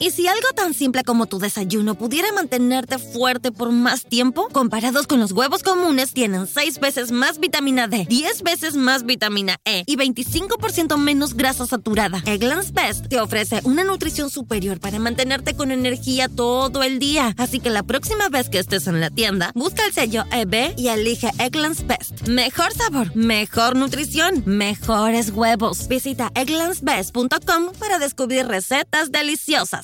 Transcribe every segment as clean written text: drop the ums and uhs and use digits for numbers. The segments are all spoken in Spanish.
¿Y si algo tan simple como tu desayuno pudiera mantenerte fuerte por más tiempo? Comparados con los huevos comunes, tienen 6 veces más vitamina D, 10 veces más vitamina E y 25% menos grasa saturada. Eggland's Best te ofrece una nutrición superior para mantenerte con energía todo el día. Así que la próxima vez que estés en la tienda, busca el sello EB y elige Eggland's Best. Mejor sabor, mejor nutrición, mejores huevos. Visita egglandsbest.com para descubrir recetas deliciosas.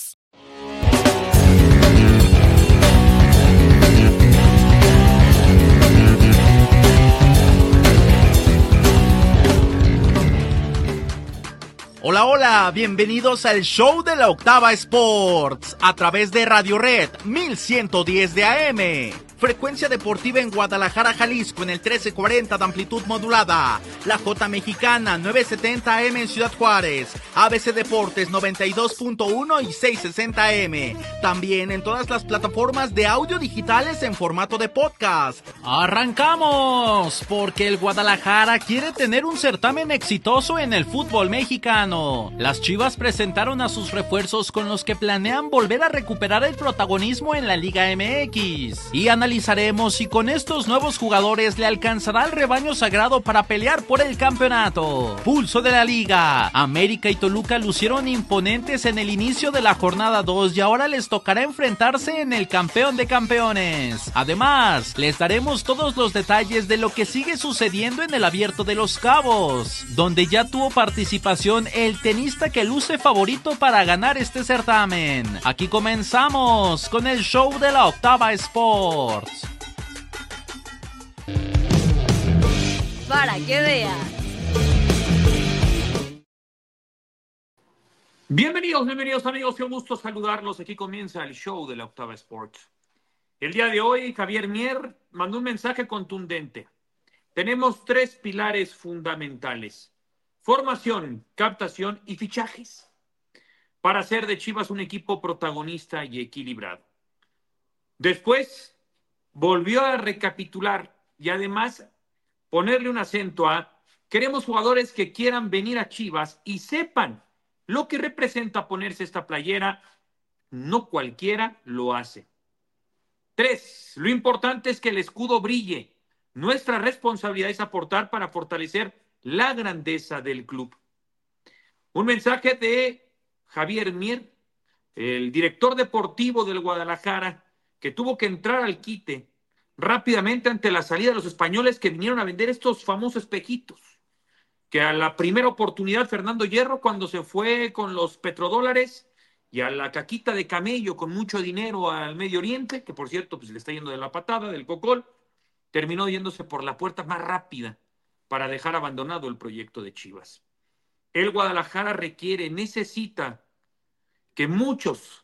Hola, hola, bienvenidos al show de la Octava Sports a través de Radio Red 1110 de AM. Frecuencia deportiva en Guadalajara, Jalisco en el 1340 de amplitud modulada. La J Mexicana 970 AM en Ciudad Juárez. ABC Deportes 92.1 y 660 AM. También en todas las plataformas de audio digitales en formato de podcast. ¡Arrancamos! Porque el Guadalajara quiere tener un certamen exitoso en el fútbol mexicano. Las Chivas presentaron a sus refuerzos con los que planean volver a recuperar el protagonismo en la Liga MX. Y analizaremos si con estos nuevos jugadores le alcanzará el rebaño sagrado para pelear por el campeonato. Pulso de la Liga. América y Toluca lucieron imponentes en el inicio de la jornada 2 y ahora les tocará enfrentarse en el campeón de campeones. Además, les daremos todos los detalles de lo que sigue sucediendo en el Abierto de Los Cabos, donde ya tuvo participación el tenista que luce favorito para ganar este certamen. Aquí comenzamos con el show de la Octava Sports. Para que veas. Bienvenidos amigos, qué gusto saludarlos. Aquí comienza el show de la Octava Sports. El día de hoy, Javier Mier mandó un mensaje contundente. Tenemos 3 pilares fundamentales: formación, captación y fichajes, para hacer de Chivas un equipo protagonista y equilibrado. Después volvió a recapitular y además ponerle un acento a: queremos jugadores que quieran venir a Chivas y sepan lo que representa ponerse esta playera. No cualquiera lo hace. 3, lo importante es que el escudo brille. Nuestra responsabilidad es aportar para fortalecer la grandeza del club. Un mensaje de Javier Mier, el director deportivo del Guadalajara, que tuvo que entrar al quite rápidamente ante la salida de los españoles que vinieron a vender estos famosos espejitos, que a la primera oportunidad Fernando Hierro, cuando se fue con los petrodólares y a la caquita de camello con mucho dinero al Medio Oriente, que por cierto pues le está yendo de la patada, del cocol, terminó yéndose por la puerta más rápida para dejar abandonado el proyecto de Chivas. El Guadalajara necesita que muchos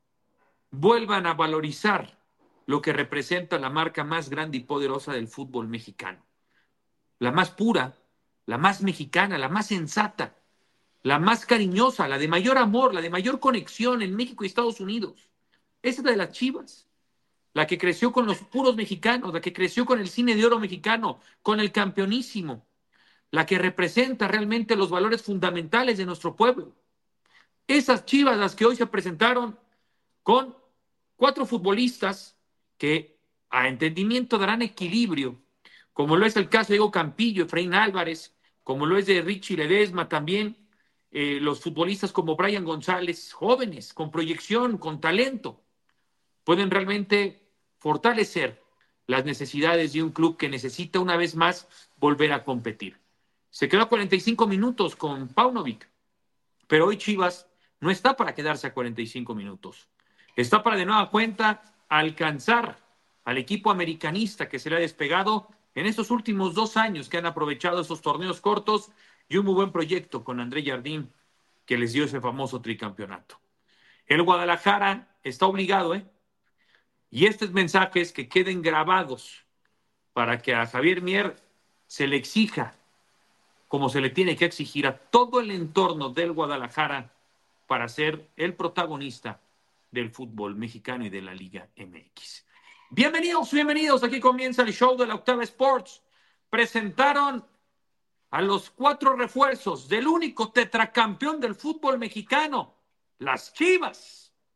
vuelvan a valorizar lo que representa la marca más grande y poderosa del fútbol mexicano. La más pura, la más mexicana, la más sensata, la más cariñosa, la de mayor amor, la de mayor conexión en México y Estados Unidos. Esa es la de las Chivas, la que creció con los puros mexicanos, la que creció con el cine de oro mexicano, con el campeonísimo, la que representa realmente los valores fundamentales de nuestro pueblo. Esas Chivas las que hoy se presentaron con 4 futbolistas que a entendimiento darán equilibrio, como lo es el caso de Diego Campillo, Efraín Álvarez, como lo es de Richie Ledesma también, los futbolistas como Brian González, jóvenes, con proyección, con talento, pueden realmente fortalecer las necesidades de un club que necesita una vez más volver a competir. Se quedó a 45 minutos con Paunovic, pero hoy Chivas no está para quedarse a 45 minutos. Está para de nueva cuenta alcanzar al equipo americanista que se le ha despegado en estos últimos 2 años, que han aprovechado esos torneos cortos y un muy buen proyecto con André Jardín que les dio ese famoso tricampeonato. El Guadalajara está obligado, y estos mensajes que queden grabados para que a Javier Mier se le exija como se le tiene que exigir a todo el entorno del Guadalajara para ser el protagonista del fútbol mexicano y de la Liga MX. Bienvenidos, aquí comienza el show de la Octava Sports. Presentaron a los 4 refuerzos del único tetracampeón del fútbol mexicano, las Chivas.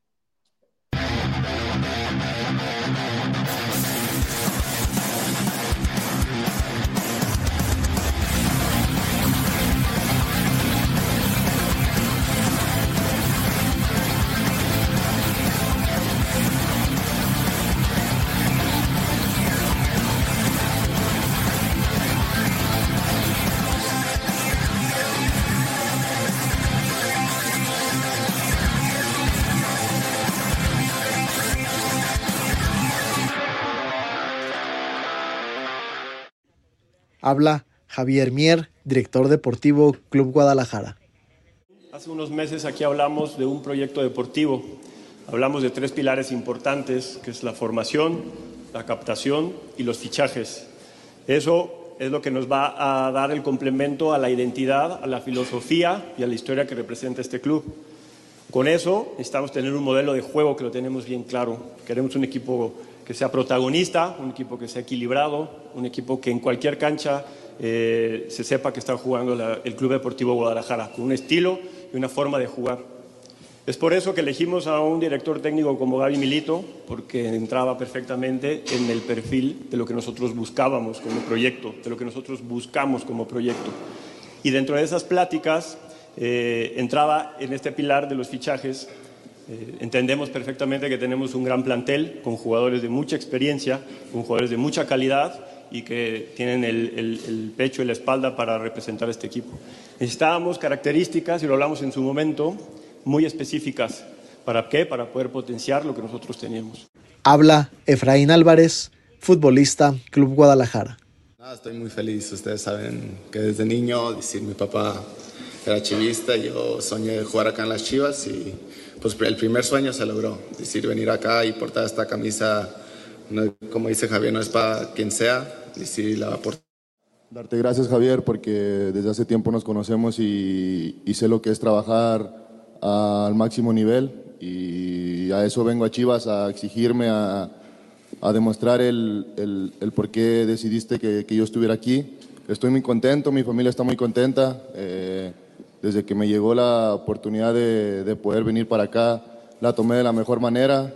Habla Javier Mier, director deportivo Club Guadalajara. Hace unos meses aquí hablamos de un proyecto deportivo. Hablamos de 3 pilares importantes, que es la formación, la captación y los fichajes. Eso es lo que nos va a dar el complemento a la identidad, a la filosofía y a la historia que representa este club. Con eso necesitamos tener un modelo de juego que lo tenemos bien claro. Queremos un equipo que sea protagonista, un equipo que sea equilibrado, un equipo que en cualquier cancha se sepa que está jugando el Club Deportivo Guadalajara, con un estilo y una forma de jugar. Es por eso que elegimos a un director técnico como Gaby Milito, porque entraba perfectamente en el perfil de lo que nosotros buscábamos como proyecto, de lo que nosotros buscamos como proyecto. Y dentro de esas pláticas entraba en este pilar de los fichajes. Entendemos perfectamente que tenemos un gran plantel con jugadores de mucha experiencia, con jugadores de mucha calidad y que tienen el pecho y la espalda para representar a este equipo. Necesitábamos características, y lo hablamos en su momento, muy específicas. ¿Para qué? Para poder potenciar lo que nosotros teníamos. Habla Efraín Álvarez, futbolista, Club Guadalajara. Estoy muy feliz. Ustedes saben que desde niño, mi papá era chivista y yo soñé jugar acá en las Chivas y pues el primer sueño se logró. Venir acá y portar esta camisa, no, como dice Javier, no es para quien sea, la va a portar. Darte gracias, Javier, porque desde hace tiempo nos conocemos y sé lo que es trabajar al máximo nivel, y a eso vengo a Chivas, a exigirme, a demostrar el por qué decidiste que yo estuviera aquí. Estoy muy contento, mi familia está muy contenta. Desde que me llegó la oportunidad de poder venir para acá, la tomé de la mejor manera.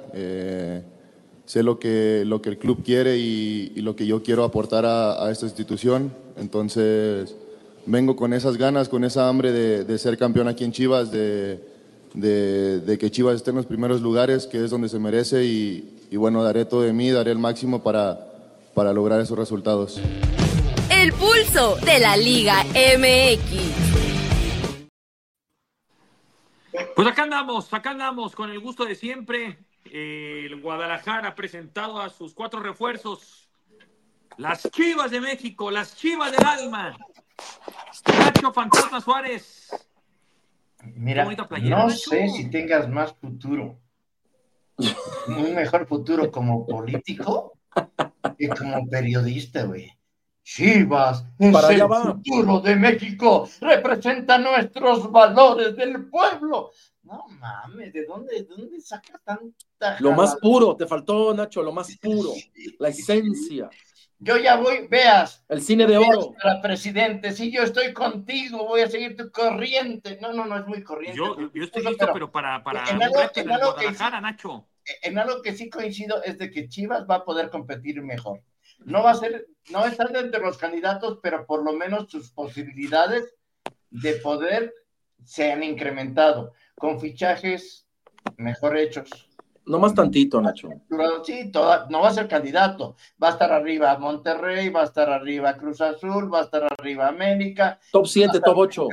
Sé lo que el club quiere y lo que yo quiero aportar a esta institución. Entonces vengo con esas ganas, con esa hambre de ser campeón aquí en Chivas, de que Chivas esté en los primeros lugares, que es donde se merece, y bueno, daré todo de mí, daré el máximo para lograr esos resultados. El pulso de la Liga MX. Pues acá andamos con el gusto de siempre. El Guadalajara ha presentado a sus 4 refuerzos. Las Chivas de México, las Chivas del alma. Nacho Fantasma Suárez. Mira, playera, no Nacho. sé si tengas más futuro, un mejor futuro como político que como periodista, güey. Chivas es Para allá el va. futuro de México, representa nuestros valores del pueblo. No mames, ¿de dónde sacas tanta Lo más jalada? puro, te faltó, Nacho, lo más puro, la esencia. Yo ya voy, veas. El cine de oro. Para presidente, sí, yo estoy contigo, voy a seguir tu corriente. No, es muy corriente. Yo estoy listo, pero para en un algo, reto en del algo Guadalajara, sí, Nacho. En algo que sí coincido es de que Chivas va a poder competir mejor. No va a estar entre los candidatos, pero por lo menos sus posibilidades de poder se han incrementado con fichajes mejor hechos. No más tantito, Nacho. Sí, no va a ser candidato. Va a estar arriba Monterrey, va a estar arriba Cruz Azul, va a estar arriba América. Top 7, top 8.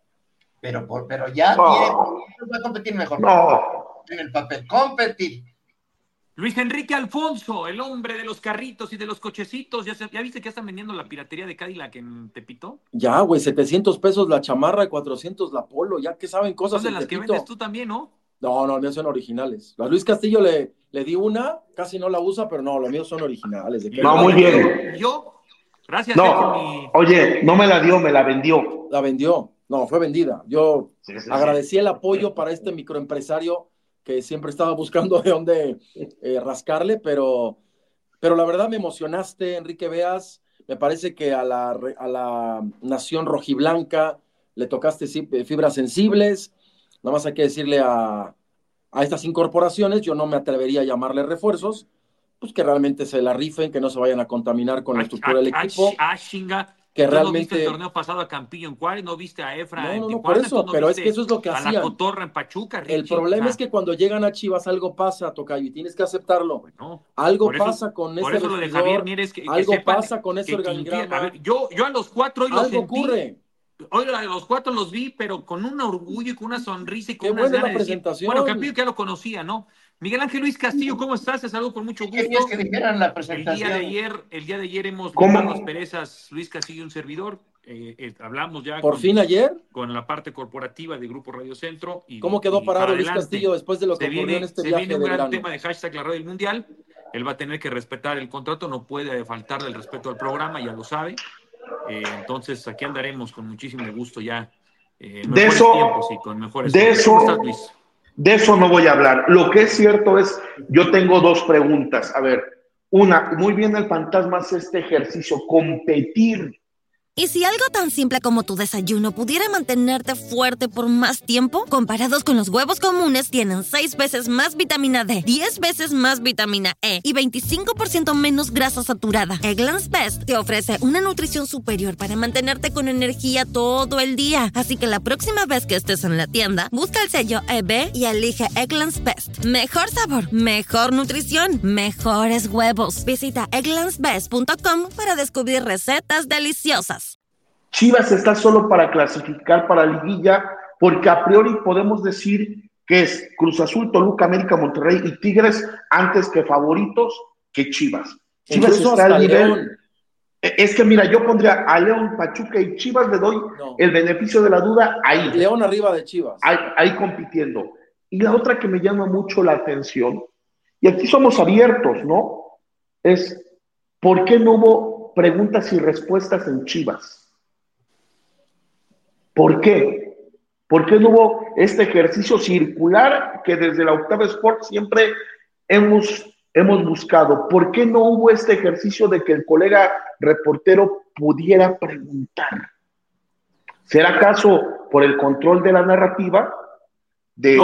Pero ya va a competir mejor. En el papel, competir. Luis Enrique Alfonso, el hombre de los carritos y de los cochecitos. ¿Ya viste que están vendiendo la piratería de Cadillac en Tepito? Ya, güey, 700 pesos la chamarra, 400 la polo, ya que saben cosas. Son de en las Tepito. que vendes tú también, ¿no? No son originales. A Luis Castillo le di una, casi no la usa, pero no, los míos son originales. No, muy bien. Yo, gracias. No, oye, no me la dio, me la vendió. La vendió, no, fue vendida. Yo agradecí el apoyo para este microempresario que siempre estaba buscando de dónde rascarle, pero la verdad me emocionaste, Enrique Beas. Me parece que a la nación rojiblanca le tocaste fibras sensibles. Nada más hay que decirle a estas incorporaciones, yo no me atrevería a llamarle refuerzos, pues que realmente se la rifen, que no se vayan a contaminar con la estructura del equipo. Chinga. Que realmente... ¿No viste el torneo pasado a Campillo en Juárez? ¿No viste a Efra en Tijuana? Por eso, pero es que eso es lo que hacían. A la Cotorra en Pachuca, Richie. El problema es que cuando llegan a Chivas algo pasa, Tocayo, y tienes que aceptarlo. Bueno, algo pasa con por ese eso lo de Javier Mieres algo pasa con ese organigrama. A ver, yo a los 4 hoy los algo sentí. Ocurre. Hoy a los 4 los vi, pero con un orgullo y con una sonrisa y con Qué unas buena ganas la presentación. Bueno, Campillo que ya lo conocía, ¿no? Miguel Ángel Luis Castillo, ¿cómo estás? Te saludo con mucho gusto. Querías que dijeran la presentación. El día de ayer hemos visto las perezas, Luis Castillo, un servidor. Hablamos ya fin ayer con la parte corporativa de Grupo Radio Centro. ¿Cómo quedó parado Luis Castillo después de lo que ocurrió en este viaje de verano? Se viene un gran tema de hashtag la radio del mundial. Él va a tener que respetar el contrato, no puede faltarle el respeto al programa, ya lo sabe. Entonces aquí andaremos con muchísimo gusto ya. De eso no voy a hablar. Lo que es cierto es, yo tengo dos preguntas. A ver, una, muy bien el fantasma hace este ejercicio, competir. ¿Y si algo tan simple como tu desayuno pudiera mantenerte fuerte por más tiempo? Comparados con los huevos comunes, tienen 6 veces más vitamina D, 10 veces más vitamina E y 25% menos grasa saturada. Eggland's Best te ofrece una nutrición superior para mantenerte con energía todo el día. Así que la próxima vez que estés en la tienda, busca el sello EB y elige Eggland's Best. Mejor sabor, mejor nutrición, mejores huevos. Visita egglandsbest.com para descubrir recetas deliciosas. Chivas está solo para clasificar para liguilla, porque a priori podemos decir que es Cruz Azul, Toluca, América, Monterrey y Tigres antes que favoritos que Chivas. Chivas está al nivel. León. Es que mira, yo pondría a León, Pachuca y Chivas, le doy el beneficio de la duda ahí. León arriba de Chivas. Ahí compitiendo. Y la otra que me llama mucho la atención, y aquí somos abiertos, ¿no? Es, ¿por qué no hubo preguntas y respuestas en Chivas? ¿Por qué? ¿Por qué no hubo este ejercicio circular que desde la Octava Sport siempre hemos buscado? ¿Por qué no hubo este ejercicio de que el colega reportero pudiera preguntar? ¿Será acaso por el control de la narrativa? De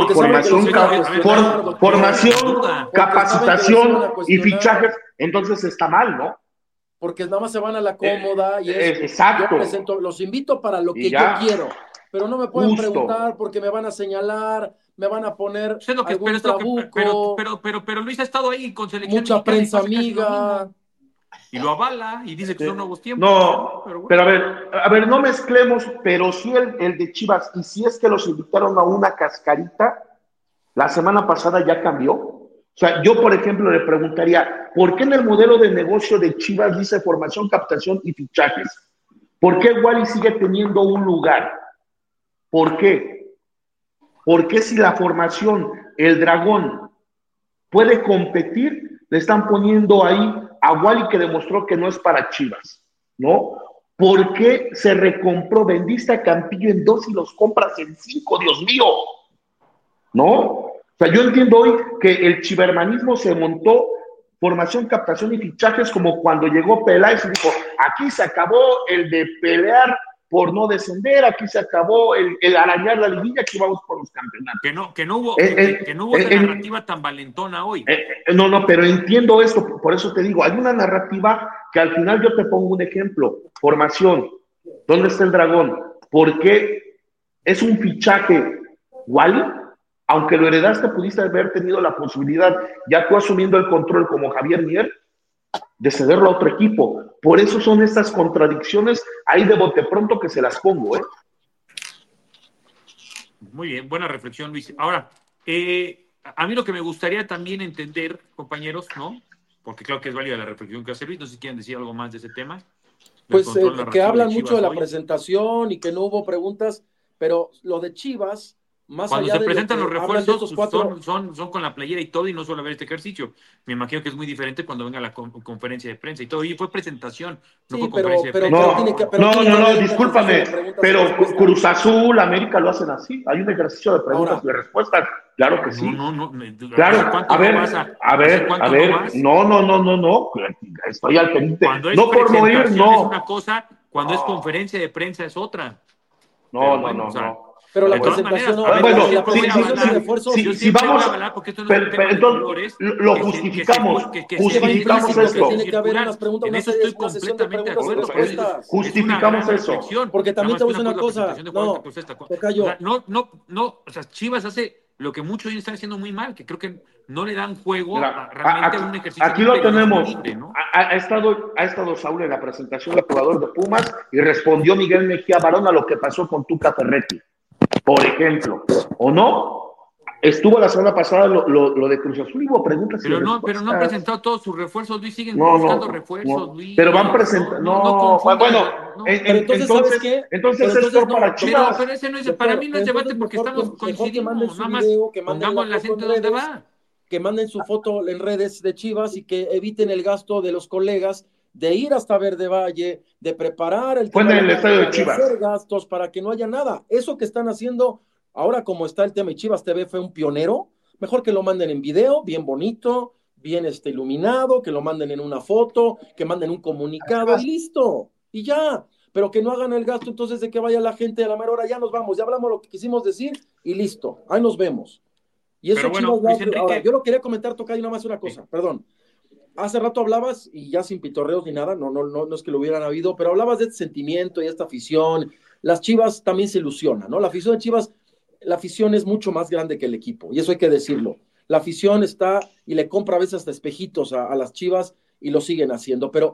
formación, capacitación y fichajes, entonces está mal, ¿no? Porque nada más se van a la cómoda y exacto. Los invito para lo que yo quiero, pero no me pueden preguntar porque me van a señalar, me van a poner algún trabuco. Pero Luis ha estado ahí con selección. Mucha prensa amiga. Y lo avala y dice que son nuevos tiempos. No, pero a ver, no mezclemos, pero sí el de Chivas, y si es que los invitaron a una cascarita, la semana pasada ya cambió. O sea, yo, por ejemplo, le preguntaría, ¿por qué en el modelo de negocio de Chivas dice formación, captación y fichajes? ¿Por qué Wally sigue teniendo un lugar? ¿Por qué? ¿Por qué si la formación, el Dragón, puede competir, le están poniendo ahí a Wally que demostró que no es para Chivas, ¿no? ¿Por qué se recompró? Vendiste a Campillo en 2 y los compras en 5, Dios mío, ¿no? O sea, yo entiendo hoy que el chivermanismo se montó formación, captación y fichajes como cuando llegó Peláez y dijo, aquí se acabó el de pelear por no descender, aquí se acabó el arañar la liguilla, aquí vamos por los campeonatos. Que no hubo esa narrativa tan valentona hoy. No, pero entiendo esto, por eso te digo, hay una narrativa que al final yo te pongo un ejemplo, formación, ¿dónde está el Dragón? ¿Por qué es un fichaje Wally? Aunque lo heredaste, pudiste haber tenido la posibilidad, ya tú asumiendo el control como Javier Mier, de cederlo a otro equipo. Por eso son estas contradicciones ahí de bote pronto que se las pongo, ¿eh? Muy bien, buena reflexión, Luis. Ahora, a mí lo que me gustaría también entender, compañeros, ¿no? Porque creo que es válida la reflexión que hace Luis, no sé si quieren decir algo más de ese tema. Pues que hablan mucho de la presentación y que no hubo preguntas, pero lo de Chivas... Cuando se presentan los refuerzos, son con la playera y todo, y no suele haber este ejercicio. Me imagino que es muy diferente cuando venga la conferencia de prensa y todo. Y fue presentación, no fue conferencia de prensa. No, discúlpame, pero Cruz Azul, América lo hacen así. Hay un ejercicio de preguntas y de respuestas. Claro que sí. Claro, a ver, no. Estoy al pendiente. No por no ir, no. Es una cosa, cuando es conferencia de prensa es otra. No. Pero la presentación si vamos, entonces lo justificamos esto. Tiene que haber unas preguntas, en eso estoy completamente de acuerdo. Justificamos eso. Porque también te voy a decir una cosa. O sea, Chivas hace lo que muchos están haciendo muy mal, que creo que no le dan juego realmente a un ejercicio. Aquí lo tenemos. Libre, ¿no? Ha estado Saúl en la presentación del jugador de Pumas y respondió Miguel Mejía Barón a lo que pasó con Tuca Ferretti. Por ejemplo, ¿o no? estuvo la semana pasada lo de Cruz Azul, hubo preguntas. Pero no han presentado todos sus refuerzos, Luis, siguen buscando refuerzos, Luis. Pero van presentando, entonces, ¿sabes qué? Entonces es por para Chivas. Pero ese no es, para mí no es debate porque estamos coincidiendo, nada más pongamos el acento donde va. Que manden su foto en redes de Chivas y que eviten el gasto de los colegas de ir hasta Verde Valle, de preparar el estadio de Chivas, hacer gastos para que no haya nada. Eso que están haciendo ahora, como está el tema, y Chivas TV fue un pionero, mejor que lo manden en video, bien bonito, bien iluminado, que lo manden en una foto, que manden un comunicado y listo, y ya. Pero que no hagan el gasto entonces de que vaya la gente a la mera hora, ya nos vamos, ya hablamos lo que quisimos decir y listo, ahí nos vemos. Y eso, bueno, Chivas, ahora, yo lo quería comentar, Tocayo, nada más una cosa, perdón. Hace rato hablabas, y ya sin pitorreos ni nada, no es que lo hubieran habido, pero hablabas de este sentimiento y esta afición. Las Chivas también se ilusionan, ¿no? La afición de Chivas, la afición es mucho más grande que el equipo, y eso hay que decirlo. La afición está y le compra a veces hasta espejitos a las Chivas y lo siguen haciendo, pero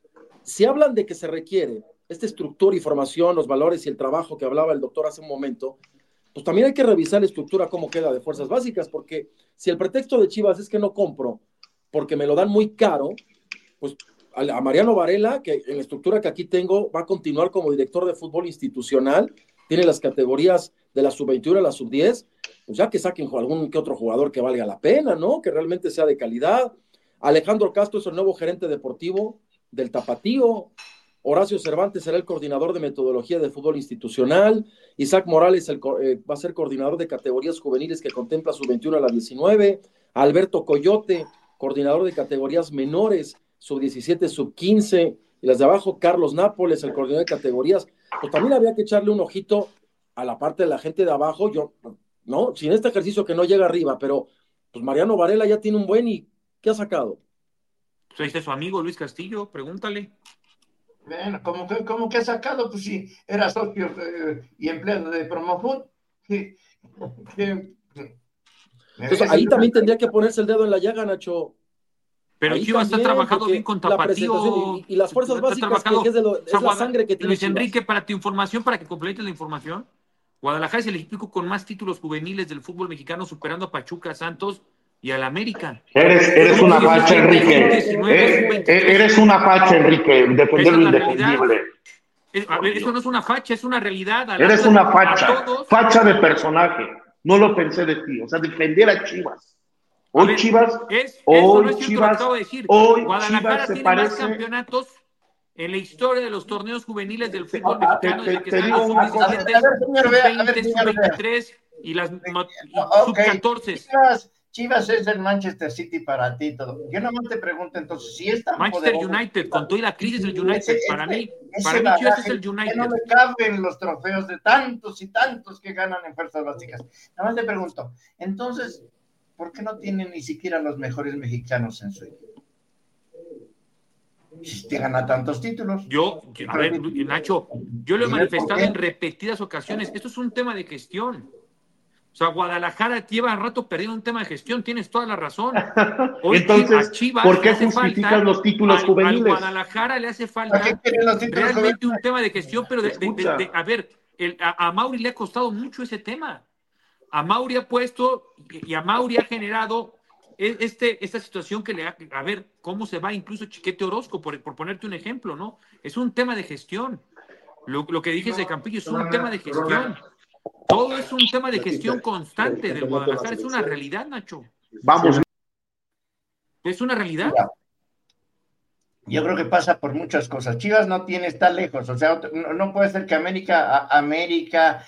si hablan de que se requiere esta estructura y formación, los valores y el trabajo que hablaba el doctor hace un momento, pues también hay que revisar la estructura, cómo queda de fuerzas básicas, porque si el pretexto de Chivas es que no compro porque me lo dan muy caro, pues a Mariano Varela, que en la estructura que aquí tengo va a continuar como director de fútbol institucional, tiene las categorías de la sub-21 a la sub-10, pues ya que saquen algún que otro jugador que valga la pena, ¿no? Que realmente sea de calidad. Alejandro Castro es el nuevo gerente deportivo del Tapatío. Horacio Cervantes será el coordinador de metodología de fútbol institucional. Isaac Morales va a ser coordinador de categorías juveniles que contempla sub-21 a la 19. Alberto Coyote, coordinador de categorías menores, sub-17, sub-15, y las de abajo, Carlos Nápoles, el coordinador de categorías. Pues también habría que echarle un ojito a la parte de la gente de abajo, ¿no? Sin este ejercicio que no llega arriba, pero pues Mariano Varela ya tiene un buen, ¿y qué ha sacado? Pues ahí está su amigo Luis Castillo, pregúntale. Bueno, ¿cómo que ha sacado? Pues sí, era socio y empleado de Promofood. Entonces, ahí también tendría que ponerse el dedo en la llaga, Nacho. Pero ahí Chivas ha trabajado bien con Tapatío. Y las fuerzas básicas, que es la sangre que tiene Luis Chivas. Enrique, para tu información, para que completes la información, Guadalajara es el equipo con más títulos juveniles del fútbol mexicano, superando a Pachuca, Santos y al América. Eres una facha, Enrique. Eres una facha, Enrique. Defender lo indefendible. A ver, eso no es una facha, es una realidad. Eres una facha. Facha de personaje. No lo pensé de ti. O sea, defender a Chivas. Hoy Chivas. Hoy Guadalajara tiene más campeonatos en la historia de los torneos juveniles del fútbol mexicano, desde que están los sub-17, sub-23 y las sub-14. Chivas es el Manchester City para ti todo. Yo nomás te pregunto entonces, si es tan Manchester poderoso, United, con toda la crisis del United, para mí Chivas es el United. No me caben los trofeos de tantos y tantos que ganan en fuerzas básicas. Nada más te pregunto, entonces, ¿por qué no tienen ni siquiera los mejores mexicanos en su equipo? Si te gana tantos títulos. A ver, Nacho, yo lo he manifestado en repetidas ocasiones. Esto es un tema de gestión. O sea, Guadalajara lleva rato perdiendo un tema de gestión, tienes toda la razón. Hoy entonces, a Chivas ¿por qué justificas los títulos juveniles? A Guadalajara le hace falta realmente un tema de gestión, pero a ver, a Mauri le ha costado mucho ese tema. A Mauri ha puesto y a Mauri ha generado esta situación que a ver cómo se va incluso Chiquete Orozco, por ponerte un ejemplo, ¿no? Es un tema de gestión. Lo que dije de Campillo es un tema de gestión. Todo es un tema de gestión constante del Guadalajara. Es una realidad, Nacho. Vamos. Es una realidad. Yo creo que pasa por muchas cosas. Chivas no está lejos. O sea, no puede ser que América,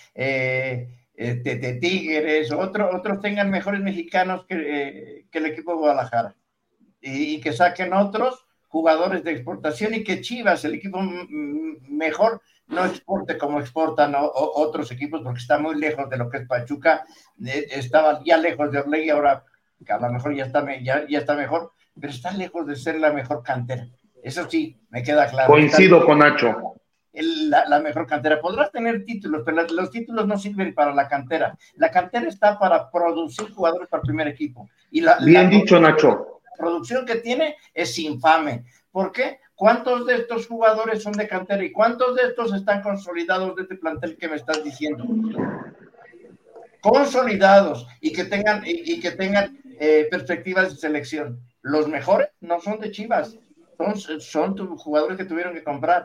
Tigres, otros tengan mejores mexicanos que el equipo de Guadalajara. Y que saquen otros jugadores de exportación y que Chivas, el equipo mejor, no exporte como exportan otros equipos, porque está muy lejos de lo que es Pachuca. Estaba ya lejos de Orlegui, ahora que a lo mejor ya está mejor, pero está lejos de ser la mejor cantera. Eso sí, me queda claro. Coincido con Nacho. La mejor cantera. Podrás tener títulos, pero los títulos no sirven para la cantera. La cantera está para producir jugadores para el primer equipo. Y Bien dicho, Nacho. La producción que tiene es infame. ¿Por qué? ¿Cuántos de estos jugadores son de cantera y cuántos de estos están consolidados de este plantel que me estás diciendo? consolidados y que tengan perspectivas de selección. Los mejores no son de Chivas, son jugadores que tuvieron que comprar.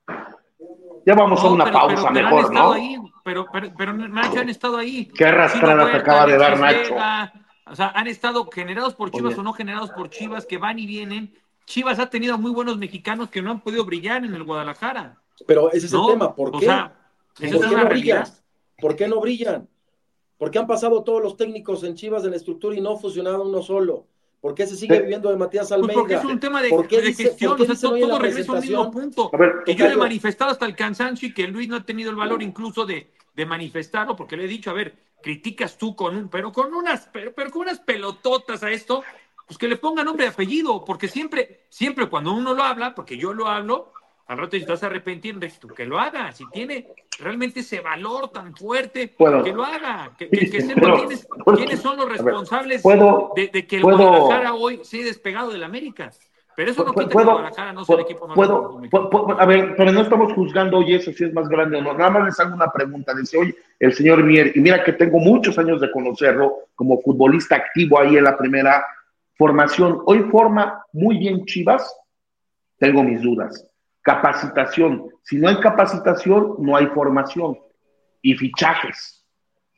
Ya vamos a una pausa mejor, ¿no? Ahí, pero Nacho, han estado ahí. Qué arrastrada te acaba de dar Nacho. O sea, han estado generados por Chivas o no generados por Chivas, que van y vienen. Chivas ha tenido muy buenos mexicanos que no han podido brillar en el Guadalajara. Pero ese es el tema, ¿por qué? O sea, esa es una realidad. ¿Por qué no brillan? ¿Por qué han pasado todos los técnicos en Chivas de la estructura y no ha funcionado uno solo? ¿Por qué se sigue viviendo de Matías Almeida? Pues porque es un tema de gestión, o sea, todo regresa al mismo punto. Que yo he manifestado hasta el cansancio y que Luis no ha tenido el valor incluso de manifestarlo, porque le he dicho, a ver, criticas tú pero con unas pelototas a esto, pues que le ponga nombre y apellido, porque siempre cuando uno lo habla, porque yo lo hablo, al rato si te vas a arrepentir, que lo haga, si tiene realmente ese valor tan fuerte, que lo haga, que sepa quiénes son los responsables de que el Guadalajara hoy se haya despegado del América. Pero eso no quita que el Guadalajara no sea el equipo más grande. A ver, pero no estamos juzgando hoy eso, si es más grande o no. Nada más les hago una pregunta. Dice hoy el señor Mier, y mira que tengo muchos años de conocerlo como futbolista activo ahí en la primera formación. Hoy forma muy bien Chivas, tengo mis dudas. Capacitación. Si no hay capacitación, no hay formación. Y fichajes.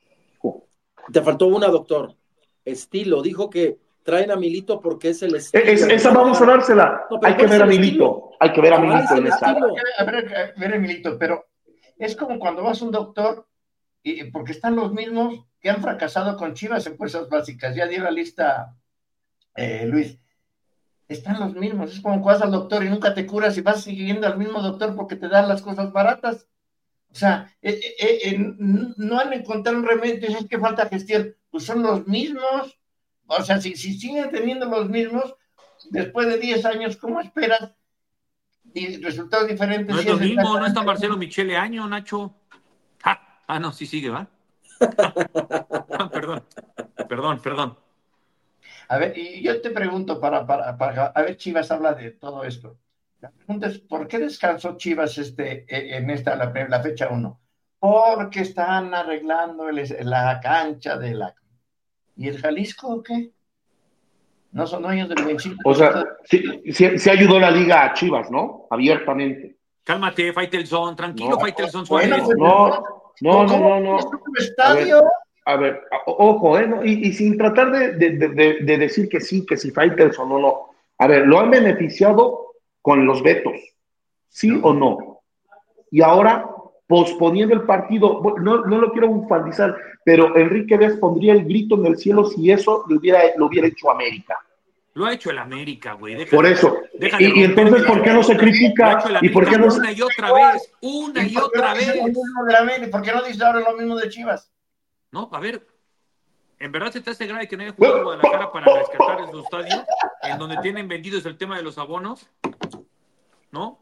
Te faltó una, doctor. Estilo. Dijo que traen a Milito porque es el estilo. Esa vamos a dársela. No, hay que ver a Milito. Hay que ver a Milito en esa. A ver a Milito, pero es como cuando vas a un doctor, porque están los mismos que han fracasado con Chivas en fuerzas básicas. Ya dio la lista Luis. Están los mismos, es como cuando vas al doctor y nunca te curas y vas siguiendo al mismo doctor porque te dan las cosas baratas. O sea, no han encontrado un remedio, es que falta gestión. Pues son los mismos. O sea, si siguen teniendo los mismos, después de 10 años, ¿cómo esperas? Y resultados diferentes. No es lo mismo, no está Marcelo Michele Año, Nacho. No, sí sigue, ¿va? Perdón. A ver, y yo te pregunto, para a ver, Chivas habla de todo esto. La pregunta es, ¿por qué descansó Chivas en la fecha 1? Porque están arreglando la cancha de la... ¿Y el Jalisco qué? No son dueños del Benchito. O sea, sí ayudó la liga a Chivas, ¿no? Abiertamente. Cálmate, Faitelson, tranquilo, Faitelson Suárez. No. Es un estadio... A ver, ojo, y sin tratar de decir que sí Faitelson o no. A ver, lo han beneficiado con los vetos, ¿sí o no? Y ahora, posponiendo el partido, no lo quiero bufandizar, pero Enrique Díaz pondría el grito en el cielo si eso lo hubiera hecho América. Lo ha hecho el América, güey. Por eso. Y entonces, ¿por qué no se critica? ¿Y por qué no? Una y otra vez. ¿Por qué no dice ahora lo mismo de Chivas? No, a ver, ¿en verdad se te hace grave que no haya jugado en Guadalajara para rescatar en su estadio, en donde tienen vendidos el tema de los abonos? ¿No?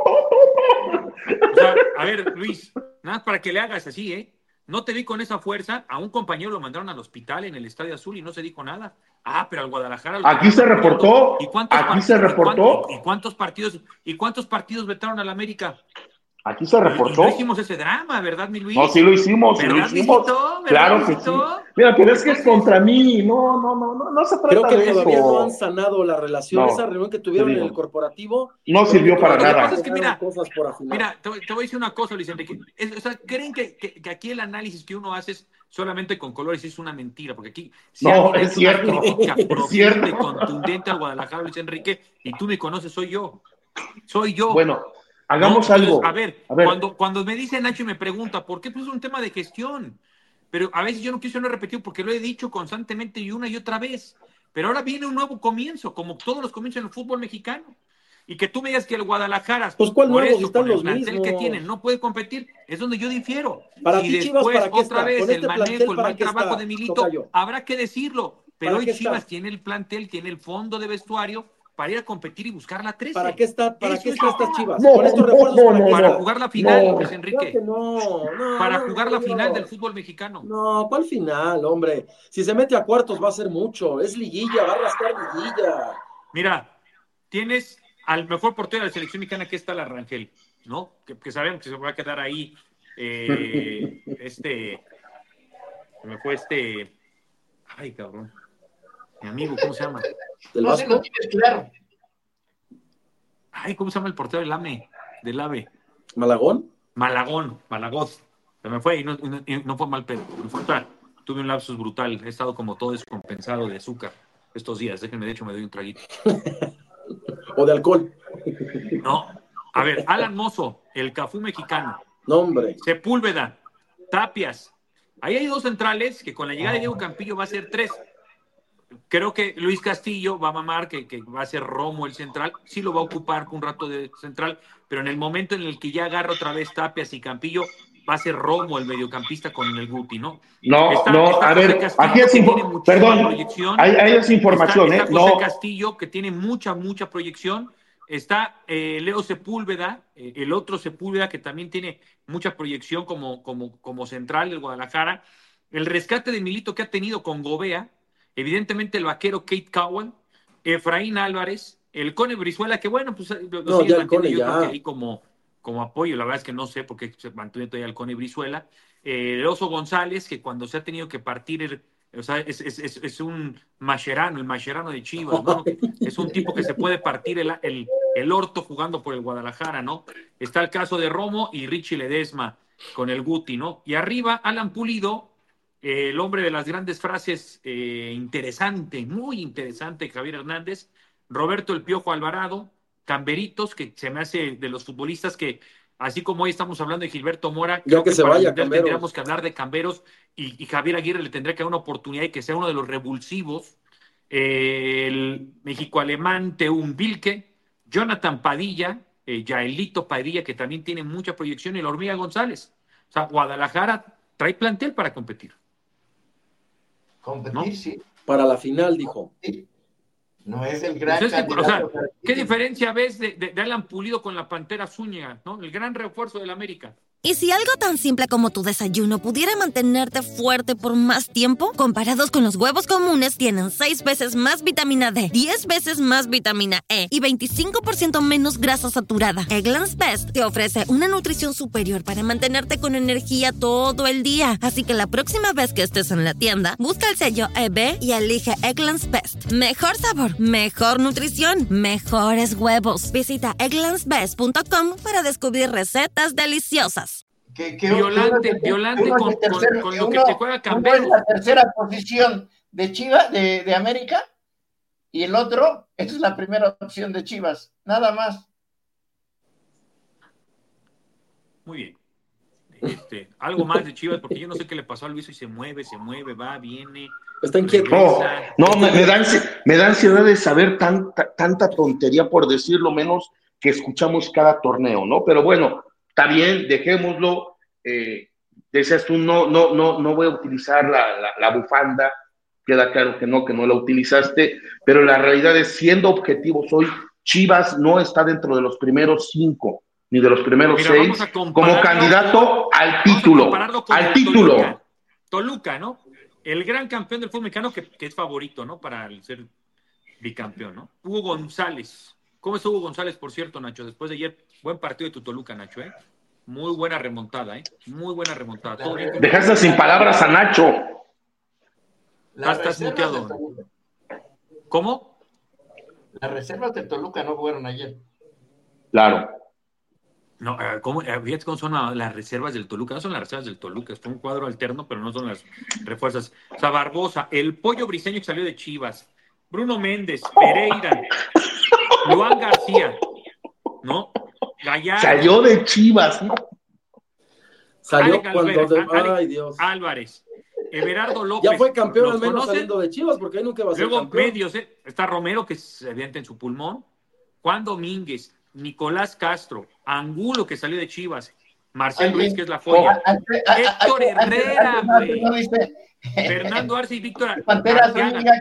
O sea, a ver, Luis, nada más para que le hagas así, ¿eh? No te vi con esa fuerza, a un compañero lo mandaron al hospital en el Estadio Azul y no se dijo nada. Pero al Guadalajara... Aquí se reportó. ¿Y cuántos partidos vetaron al América? Aquí se reportó. Y no hicimos ese drama, ¿verdad, mi Luis? No, sí lo hicimos. Claro que sí. Mira, pero es que es contra mí. No se trata de eso. Creo que todavía no han sanado la relación. Esa reunión que tuvieron en el corporativo. No sirvió para nada. Es que mira, te voy a decir una cosa, Luis Enrique. O sea, ¿creen que aquí el análisis que uno hace es solamente con colores? Es una mentira, porque aquí es cierto. Una crítica profunda y contundente al Guadalajara, Luis Enrique, y tú me conoces, soy yo. Bueno. Hagamos algo. A ver. Cuando me dice Nacho y me pregunta, ¿por qué? Pues es un tema de gestión. Pero a veces yo no quiero repetir porque lo he dicho constantemente y una y otra vez. Pero ahora viene un nuevo comienzo, como todos los comienzos en el fútbol mexicano. Y que tú me digas que el Guadalajara, pues ¿cuál por nuevo? eso, Están con el los plantel mismos que tienen, no puede competir. Es donde yo difiero. Para y ti, Chivas, después, ¿para qué otra está? vez, Con el este manejo, plantel, el ¿para mal qué trabajo está, de Milito, tocayo? habrá que decirlo. Pero hoy Chivas está? tiene el plantel, tiene el fondo de vestuario para ir a competir y buscar la 13. ¿Para qué está estas Chivas? No, con estos refuerzos para jugar la final, Luis Enrique. Para jugar la final del fútbol mexicano. No, ¿cuál final, hombre? Si se mete a cuartos va a ser mucho. Es liguilla, va a rascar liguilla. Mira, tienes al mejor portero de la selección mexicana, que está la Rangel, ¿no? Que sabemos que se va a quedar ahí Se me fue ay, cabrón. Mi amigo, ¿cómo se llama? ¿Del No sé, Vasco? lo tienes claro. Ay, ¿cómo se llama el portero del AVE? ¿Malagón? Malagón. Se me fue y no fue mal pedo. Tuve un lapsus brutal. He estado como todo descompensado de azúcar estos días. Déjenme, de hecho, me doy un traguito. ¿O de alcohol? No. A ver, Alan Mozo, el Cafú mexicano. No, hombre. Sepúlveda, Tapias. Ahí hay 2 centrales que con la llegada de Diego Campillo va a ser 3. Creo que Luis Castillo va a mamar, que va a ser Romo el central. Sí lo va a ocupar un rato de central, pero en el momento en el que ya agarra otra vez Tapias y Campillo, va a ser Romo el mediocampista con el Guti, ¿no? A ver, aquí es hay esa información, está José Castillo, que tiene mucha proyección. Está Leo Sepúlveda, el otro Sepúlveda, que también tiene mucha proyección como central del Guadalajara. El rescate de Milito que ha tenido con Gobea, evidentemente el vaquero Kate Cowell, Efraín Álvarez, el Cone Brizuela, que bueno, pues lo sigue manteniendo yo creo que ahí como apoyo. La verdad es que no sé por qué se mantiene todavía el Cone Brizuela. El Oso González, que cuando se ha tenido que partir, o sea, es un Mascherano, el Mascherano de Chivas, ¿no? Es un tipo que se puede partir el orto jugando por el Guadalajara, ¿no? Está el caso de Romo y Richie Ledesma con el Guti, ¿no? Y arriba, Alan Pulido, el hombre de las grandes frases, interesante, muy interesante, Javier Hernández, Roberto El Piojo Alvarado, Camberitos, que se me hace de los futbolistas que, así como hoy estamos hablando de Gilberto Mora, creo que se para vaya, tendríamos que hablar de Camberos y Javier Aguirre le tendría que dar una oportunidad y que sea uno de los revulsivos. El México alemán Teun Vilke, Jonathan Padilla, Yaelito Padilla, que también tiene mucha proyección, y la Hormiga González. O sea, Guadalajara trae plantel para competir. Competir, ¿no? Sí. Para la final, dijo. Sí. No es el gran candidato. O sea, ¿qué diferencia ves de Alan Pulido con la Pantera Zúñiga, ¿no? El gran refuerzo del América. ¿Y si algo tan simple como tu desayuno pudiera mantenerte fuerte por más tiempo? Comparados con los huevos comunes, tienen 6 veces más vitamina D, 10 veces más vitamina E y 25% menos grasa saturada. Eggland's Best te ofrece una nutrición superior para mantenerte con energía todo el día. Así que la próxima vez que estés en la tienda, busca el sello EB y elige Eggland's Best. Mejor sabor, mejor nutrición, mejores huevos. Visita egglandsbest.com para descubrir recetas deliciosas. Violante con lo que te juega Campbell. Uno es la tercera posición de Chivas, de América, y el otro es la primera opción de Chivas, nada más. Muy bien. Algo más de Chivas, porque yo no sé qué le pasó a Luis y se mueve, va, viene. Está inquieto. No, me da ansiedad de saber tanta tontería, por decirlo menos, que escuchamos cada torneo, ¿no? Pero bueno, está bien, dejémoslo. Decías tú, no voy a utilizar la bufanda, queda claro que no la utilizaste, pero la realidad es, siendo objetivos hoy, Chivas no está dentro de los primeros 5, ni de los primeros 6, como candidato al título. Toluca, ¿no? El gran campeón del fútbol mexicano que es favorito, ¿no? Para ser bicampeón, ¿no? Hugo González. ¿Cómo es Hugo González, por cierto, Nacho? Después de ayer, buen partido de tu Toluca, Nacho, ¿eh? Muy buena remontada, ¿eh? Muy buena remontada. ¿Todo bien? Dejaste sin palabras a Nacho. Estás muteado. ¿Cómo? Las reservas de Toluca no jugaron ayer. Claro. No, ¿cómo? Fíjate cómo son las reservas del Toluca. No son las reservas del Toluca, es un cuadro alterno, pero no son las refuerzas. O sea, Barbosa, el Pollo Briseño que salió de Chivas, Bruno Méndez, Pereira, Luan García, ¿no? Gallardo. Salió de Chivas, ¿no? Salió cuando... Ay, Dios. Álvarez, Everardo López. Ya fue campeón al menos saliendo de Chivas, porque ahí nunca va a ser luego campeón. Medios, está Romero, que es evidente en su pulmón, Juan Domínguez, Nicolás Castro, Angulo, que salió de Chivas, Marcel Ruiz, que es la folla, Héctor Herrera, güey, Fernando Arce y Víctor Pantera Arteaga,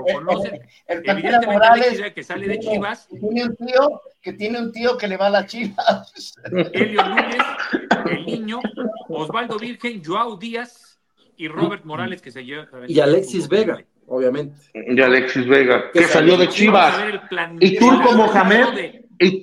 el Pantera evidentemente Morales, que sale de Chivas, tiene un tío que le va a las Chivas. Helio Núñez, el Niño, Osvaldo Virgen, Joao Díaz y Robert Morales, que se lleva. Y Alexis Vega, obviamente. Y Alexis Vega, que salió de Chivas. Y Turco Mohamed,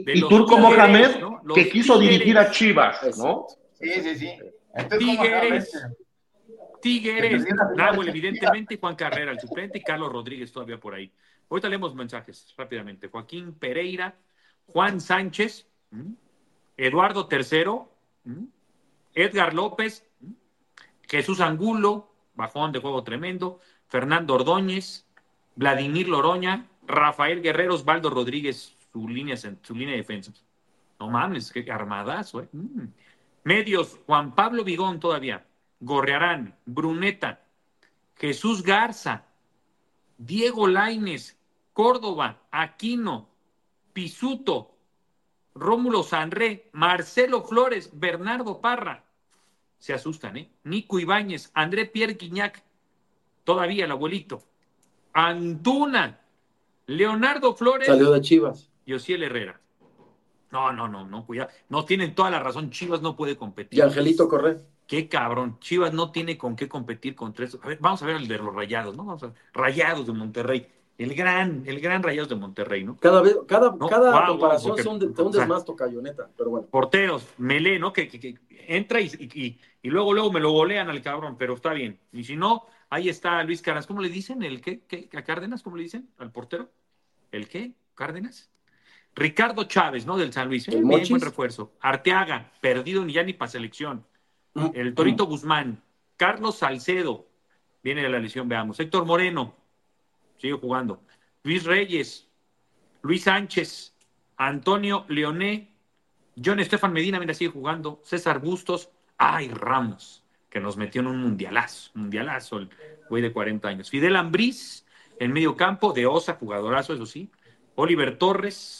¿no? Que quiso dirigir a Chivas, ¿no? Sí. Tigres, Nahuel evidentemente, y Juan Carrera, el suplente, y Carlos Rodríguez todavía por ahí. Ahorita leemos mensajes rápidamente. Joaquín Pereira, Juan Sánchez, Eduardo Tercero, Edgar López, Jesús Angulo, bajón de juego tremendo, Fernando Ordóñez, Vladimir Loroña, Rafael Guerrero, Osvaldo Rodríguez, su línea de defensa. No mames, qué armadazo, ¿eh? Medios, Juan Pablo Vigón todavía, Gorrearán, Bruneta, Jesús Garza, Diego Lainez, Córdoba, Aquino, Pisuto, Rómulo Sanré, Marcelo Flores, Bernardo Parra. Se asustan, ¿eh? Nico Ibáñez, André Pierre Guignac, todavía el abuelito. Antuna, Leonardo Flores. Salió de Chivas. Y Osiel Herrera. No, cuidado. No tienen toda la razón. Chivas no puede competir. Y Angelito Correa. Qué cabrón. Chivas no tiene con qué competir contra eso. A ver, vamos a ver el de los Rayados, ¿no? Vamos a ver. Rayados de Monterrey. El gran Rayados de Monterrey, ¿no? Cada ¿no? comparación porque, son de un desmasto, Cayoneta, pero bueno. Porteros, Melé, ¿no? Que entra y luego me lo golean al cabrón, pero está bien. Y si no, ahí está Luis Cárdenas. ¿Cómo le dicen? ¿El qué? ¿A Cárdenas? ¿Cómo le dicen? ¿Al portero? ¿El qué? ¿Cárdenas? Ricardo Chávez, ¿no? Del San Luis. Bien, buen refuerzo. Arteaga, perdido ya ni para selección. El Torito Guzmán. Carlos Salcedo, viene de la lesión, veamos. Héctor Moreno, sigue jugando. Luis Reyes, Luis Sánchez, Antonio Leoné, John Estefan Medina, mira, sigue jugando. César Bustos, Ramos, que nos metió en un mundialazo, el güey de 40 años. Fidel Ambriz, en medio campo, de Osa, jugadorazo, eso sí. Oliver Torres,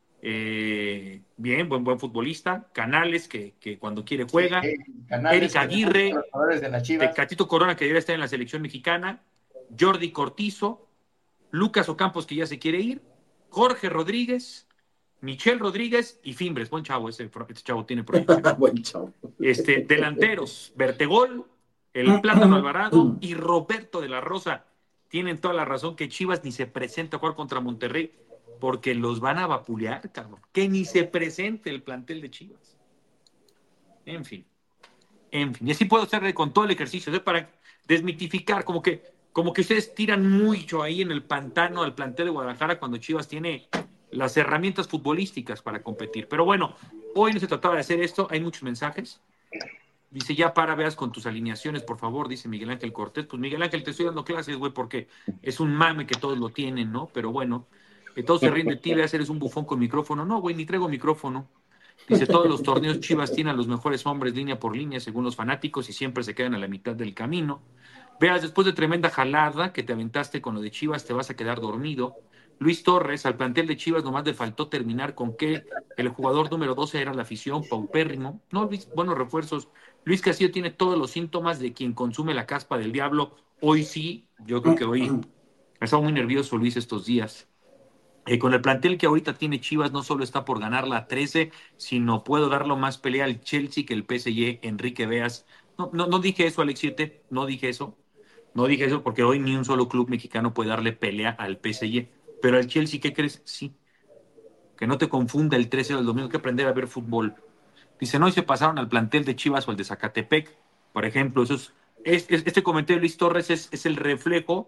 bien, buen futbolista. Canales, que cuando quiere juega. Eric Aguirre, de Catito Corona, que debe estar en la selección mexicana. Jordi Cortizo, Lucas Ocampos, que ya se quiere ir. Jorge Rodríguez, Michel Rodríguez y Fimbres. Buen chavo, este chavo tiene proyección. Buen chavo. Delanteros, Bertegol, el Plátano Alvarado y Roberto de la Rosa. Tienen toda la razón que Chivas ni se presenta a jugar contra Monterrey porque los van a vapulear, cabrón. Que ni se presente el plantel de Chivas. En fin. Y así puedo hacer con todo el ejercicio, para desmitificar, como que ustedes tiran mucho ahí en el pantano al plantel de Guadalajara cuando Chivas tiene las herramientas futbolísticas para competir. Pero bueno, hoy no se trataba de hacer esto, hay muchos mensajes. Dice, ya veas con tus alineaciones, por favor, dice Miguel Ángel Cortés. Pues Miguel Ángel, te estoy dando clases, güey, porque es un mame que todos lo tienen, ¿no? Pero bueno, que todos se ríen de ti, veas, eres un bufón con micrófono. No, güey, ni traigo micrófono. Dice, todos los torneos Chivas tienen a los mejores hombres línea por línea, según los fanáticos, y siempre se quedan a la mitad del camino. Veas, después de tremenda jalada que te aventaste con lo de Chivas, te vas a quedar dormido. Luis Torres, al plantel de Chivas nomás le faltó terminar con que el jugador número 12 era la afición, paupérrimo. No, Luis, buenos refuerzos. Luis Castillo tiene todos los síntomas de quien consume la caspa del diablo. Hoy sí, yo creo que hoy ha estado muy nervioso Luis estos días. Con el plantel que ahorita tiene Chivas, no solo está por ganar la 13, sino puedo darlo más pelea al Chelsea que el PSG, Enrique Veas. No dije eso, Alex 7, no dije eso. No dije eso porque hoy ni un solo club mexicano puede darle pelea al PSG. Pero al Chelsea, ¿qué crees? Sí. Que no te confunda el 13 del domingo, hay que aprender a ver fútbol. Dicen, hoy se pasaron al plantel de Chivas o al de Zacatepec, por ejemplo. Este comentario de Luis Torres es el reflejo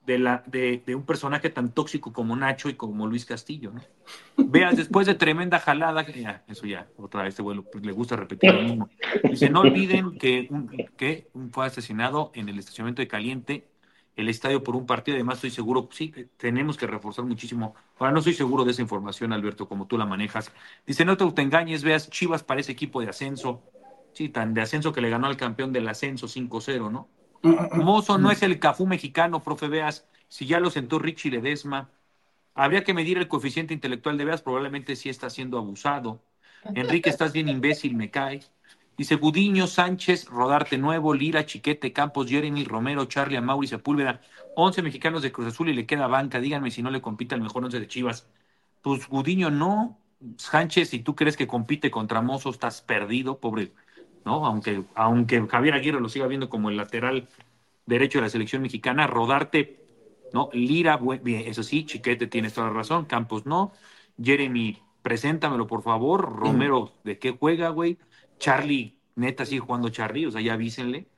de un personaje tan tóxico como Nacho y como Luis Castillo, ¿no? Veas, después de tremenda jalada, eso ya, otra vez, este vuelo le gusta repetir lo mismo. Dice, no olviden que fue asesinado en el estacionamiento de Caliente, el estadio por un partido. Además, estoy seguro, sí, tenemos que reforzar muchísimo. Ahora, no estoy seguro de esa información, Alberto, como tú la manejas. Dice, no te engañes, Veas, Chivas parece equipo de ascenso. Sí, tan de ascenso que le ganó al campeón del ascenso 5-0, ¿no? Mozo no es el Cafú mexicano, profe Veas. Si ya lo sentó Richie Ledesma. Habría que medir el coeficiente intelectual de Veas, probablemente sí está siendo abusado. Enrique, estás bien imbécil, me cae. Dice Gudiño, Sánchez, Rodarte Nuevo, Lira, Chiquete, Campos, Jeremy, Romero, Charlie, Amauri, Sepúlveda, 11 mexicanos de Cruz Azul y le queda banca. Díganme si no le compite al mejor 11 de Chivas. Pues Gudiño no. Sánchez, si tú crees que compite contra Mozo, estás perdido, pobre, ¿no? Aunque Javier Aguirre lo siga viendo como el lateral derecho de la selección mexicana. Rodarte, ¿no? Lira, bien, eso sí, Chiquete, tienes toda la razón. Campos no. Jeremy, preséntamelo, por favor. Romero, ¿de qué juega, güey? Charlie, neta, sigue jugando Charlie, o sea, ya avísenle.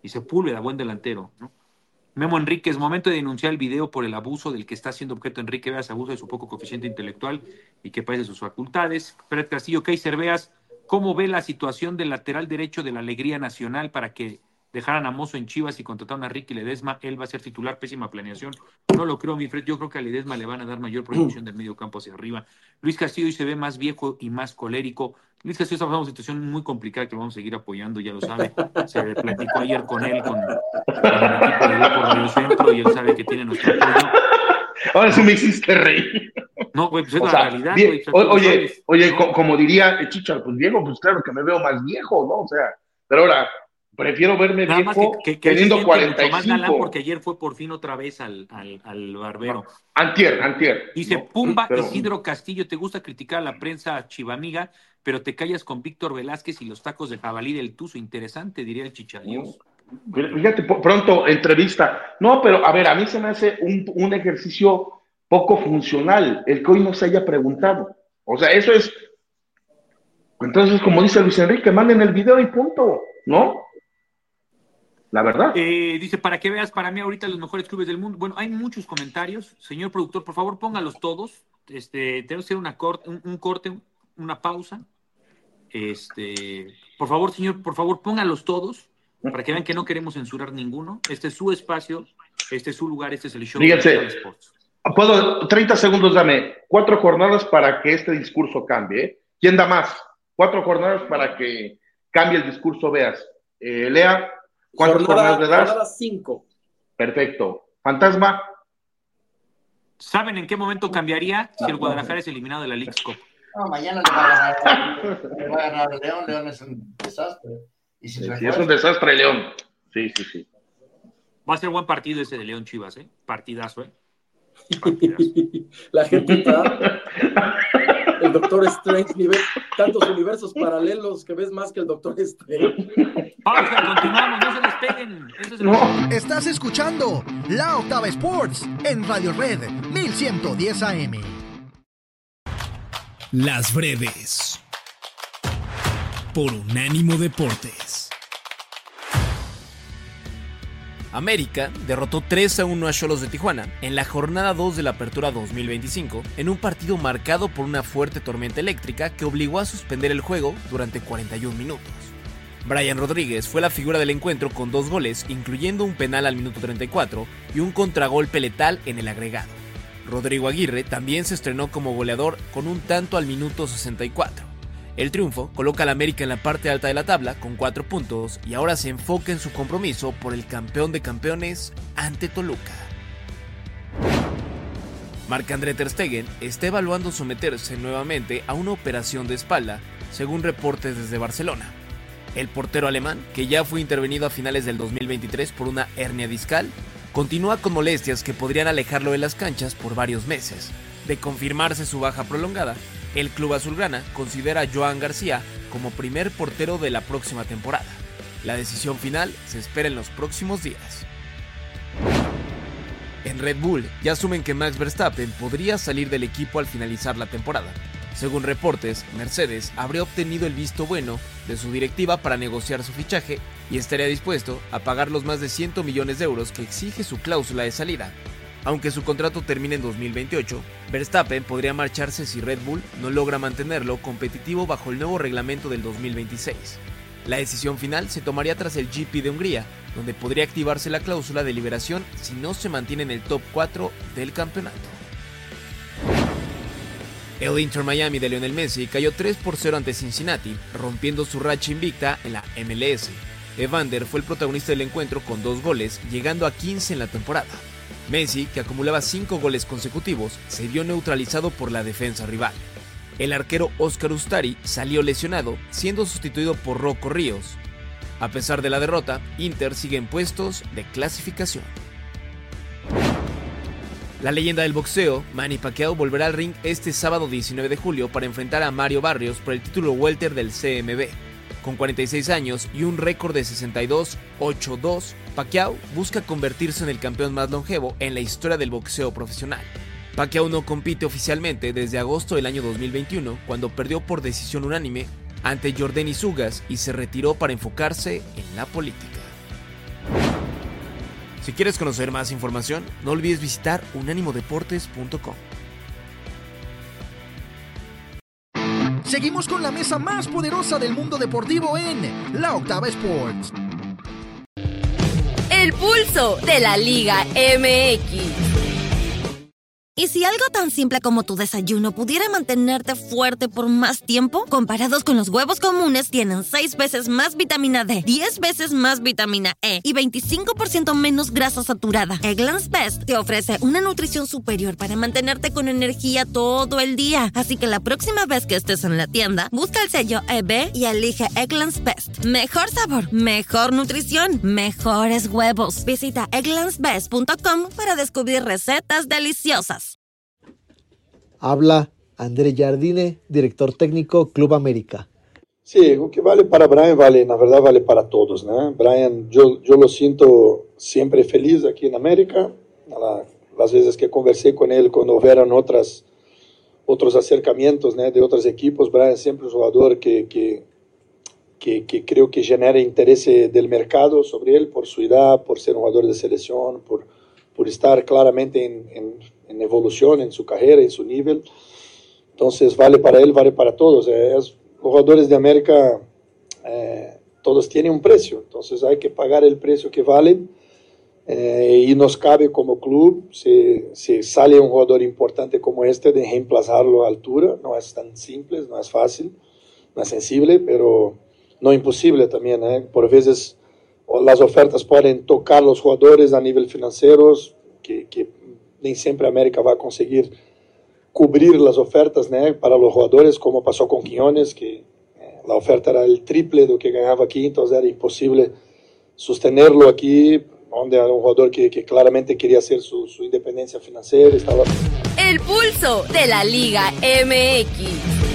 y Sepúlveda, buen delantero, ¿no? Memo Enríquez, momento de denunciar el video por el abuso del que está siendo objeto Enrique Veas, abuso de su poco coeficiente intelectual y que padece sus facultades. Fred Castillo, Kaiser Veas, ¿cómo ve la situación del lateral derecho de la Alegría Nacional para que dejaran a Mozo en Chivas y contrataron a Ricky Ledesma? Él va a ser titular, pésima planeación. No lo creo, mi Fred, yo creo que a Ledesma le van a dar mayor proyección del medio campo hacia arriba. Luis Castillo hoy se ve más viejo y más colérico. Luis Castillo está pasando una situación muy complicada que lo vamos a seguir apoyando, ya lo sabe. Se platicó ayer con él, con el equipo de Grupo Radio Centro, y él sabe que tiene nuestro apoyo. Ahora sí me hiciste reír. No, güey, pues es la realidad, bien, güey. Oye, como diría el Chicharo, pues viejo, pues claro que me veo más viejo, ¿no? O sea, pero ahora prefiero verme nada viejo que teniendo 45. Más galán porque ayer fue por fin otra vez al barbero. Antier. Dice ¿no? Pumba Pero... Isidro Castillo, te gusta criticar a la prensa chivamiga, pero te callas con Víctor Velázquez y los tacos de jabalí del Tuzo. Interesante, diría el Chichadios. Fíjate, pronto, entrevista. No, pero a ver, a mí se me hace un ejercicio poco funcional el que hoy no se haya preguntado. O sea, eso es... Entonces, como dice Luis Enrique, manden el video y punto, ¿no? La verdad. Dice, para que veas, para mí ahorita los mejores clubes del mundo. Bueno, hay muchos comentarios. Señor productor, por favor, póngalos todos. Tenemos que hacer un corte, una pausa. Por favor, señor, por favor, póngalos todos para que vean que no queremos censurar ninguno. Este es su espacio, este es su lugar, este es el show. Fíjense, de Sports. 30 segundos, dame. 4 jornadas para que este discurso cambie, ¿eh? ¿Quién da más? 4 jornadas para que cambie el discurso, Veas. Lea, ¿cuántas jornadas le das? Jornada 5. Perfecto. Fantasma. ¿Saben en qué momento cambiaría si el Guadalajara es eliminado de la Leagues Cup? No, mañana le va a ganar el León. León es un desastre. Y si es un desastre, León. Sí. Va a ser buen partido ese de León Chivas, ¿eh? Partidazo, ¿eh? La gente está... El Doctor Strange nivel tantos universos paralelos que ves más que el Doctor Strange. Pausa, continuamos, no se despeguen. Estás escuchando La Octava Sports en Radio Red 1110 AM. Las breves por Unánimo Deportes. América derrotó 3-1 a Xolos de Tijuana en la jornada 2 de la Apertura 2025 en un partido marcado por una fuerte tormenta eléctrica que obligó a suspender el juego durante 41 minutos. Brian Rodríguez fue la figura del encuentro con 2 goles, incluyendo un penal al minuto 34 y un contragolpe letal en el agregado. Rodrigo Aguirre también se estrenó como goleador con un tanto al minuto 64. El triunfo coloca al América en la parte alta de la tabla con 4 puntos y ahora se enfoca en su compromiso por el campeón de campeones ante Toluca. Marc-André ter Stegen está evaluando someterse nuevamente a una operación de espalda, según reportes desde Barcelona. El portero alemán, que ya fue intervenido a finales del 2023 por una hernia discal, continúa con molestias que podrían alejarlo de las canchas por varios meses. De confirmarse su baja prolongada, el club azulgrana considera a Joan García como primer portero de la próxima temporada. La decisión final se espera en los próximos días. En Red Bull ya asumen que Max Verstappen podría salir del equipo al finalizar la temporada. Según reportes, Mercedes habría obtenido el visto bueno de su directiva para negociar su fichaje y estaría dispuesto a pagar los más de 100 millones de euros que exige su cláusula de salida. Aunque su contrato termine en 2028, Verstappen podría marcharse si Red Bull no logra mantenerlo competitivo bajo el nuevo reglamento del 2026. La decisión final se tomaría tras el GP de Hungría, donde podría activarse la cláusula de liberación si no se mantiene en el top 4 del campeonato. El Inter Miami de Lionel Messi cayó 3-0 ante Cincinnati, rompiendo su racha invicta en la MLS. Evander fue el protagonista del encuentro con 2 goles, llegando a 15 en la temporada. Messi, que acumulaba 5 goles consecutivos, se vio neutralizado por la defensa rival. El arquero Oscar Ustari salió lesionado, siendo sustituido por Rocco Ríos. A pesar de la derrota, Inter sigue en puestos de clasificación. La leyenda del boxeo, Manny Pacquiao, volverá al ring este sábado 19 de julio para enfrentar a Mario Barrios por el título welter del CMB. Con 46 años y un récord de 62-8-2, Pacquiao busca convertirse en el campeón más longevo en la historia del boxeo profesional. Pacquiao no compite oficialmente desde agosto del año 2021, cuando perdió por decisión unánime ante Yordenis Ugas y se retiró para enfocarse en la política. Si quieres conocer más información, no olvides visitar unánimodeportes.com. Seguimos con la mesa más poderosa del mundo deportivo en La Octava Sports. El pulso de la Liga MX. ¿Y si algo tan simple como tu desayuno pudiera mantenerte fuerte por más tiempo? Comparados con los huevos comunes, tienen 6 veces más vitamina D, 10 veces más vitamina E y 25% menos grasa saturada. Eggland's Best te ofrece una nutrición superior para mantenerte con energía todo el día. Así que la próxima vez que estés en la tienda, busca el sello EB y elige Eggland's Best. Mejor sabor, mejor nutrición, mejores huevos. Visita egglandsbest.com para descubrir recetas deliciosas. Habla André Jardine, director técnico Club América. Sí, lo que vale para Brian vale, na verdad vale para todos, ¿no? Brian, yo lo siento siempre feliz aquí en América. Las veces que conversé con él cuando hubieran otros acercamientos, ¿no?, de otros equipos, Brian siempre es un jugador que creo que genera interés del mercado sobre él por su edad, por ser un jugador de selección, por estar claramente en evolución en su carrera, en su nivel. Entonces vale para él, vale para todos. Los jugadores de América todos tienen un precio, entonces hay que pagar el precio que valen, y nos cabe como club, si sale un jugador importante como este, de reemplazarlo a altura. No es tan simple, no es fácil, no es sensible, pero no imposible también, por veces las ofertas pueden tocar los jugadores a nivel financiero, que nem siempre América va a conseguir cubrir las ofertas, para los jugadores, como pasó con Quiñones, que la oferta era el triple de lo que ganaba aquí, entonces era imposible sostenerlo aquí, donde era un jugador que claramente quería hacer su independencia financiera. El pulso de la Liga MX.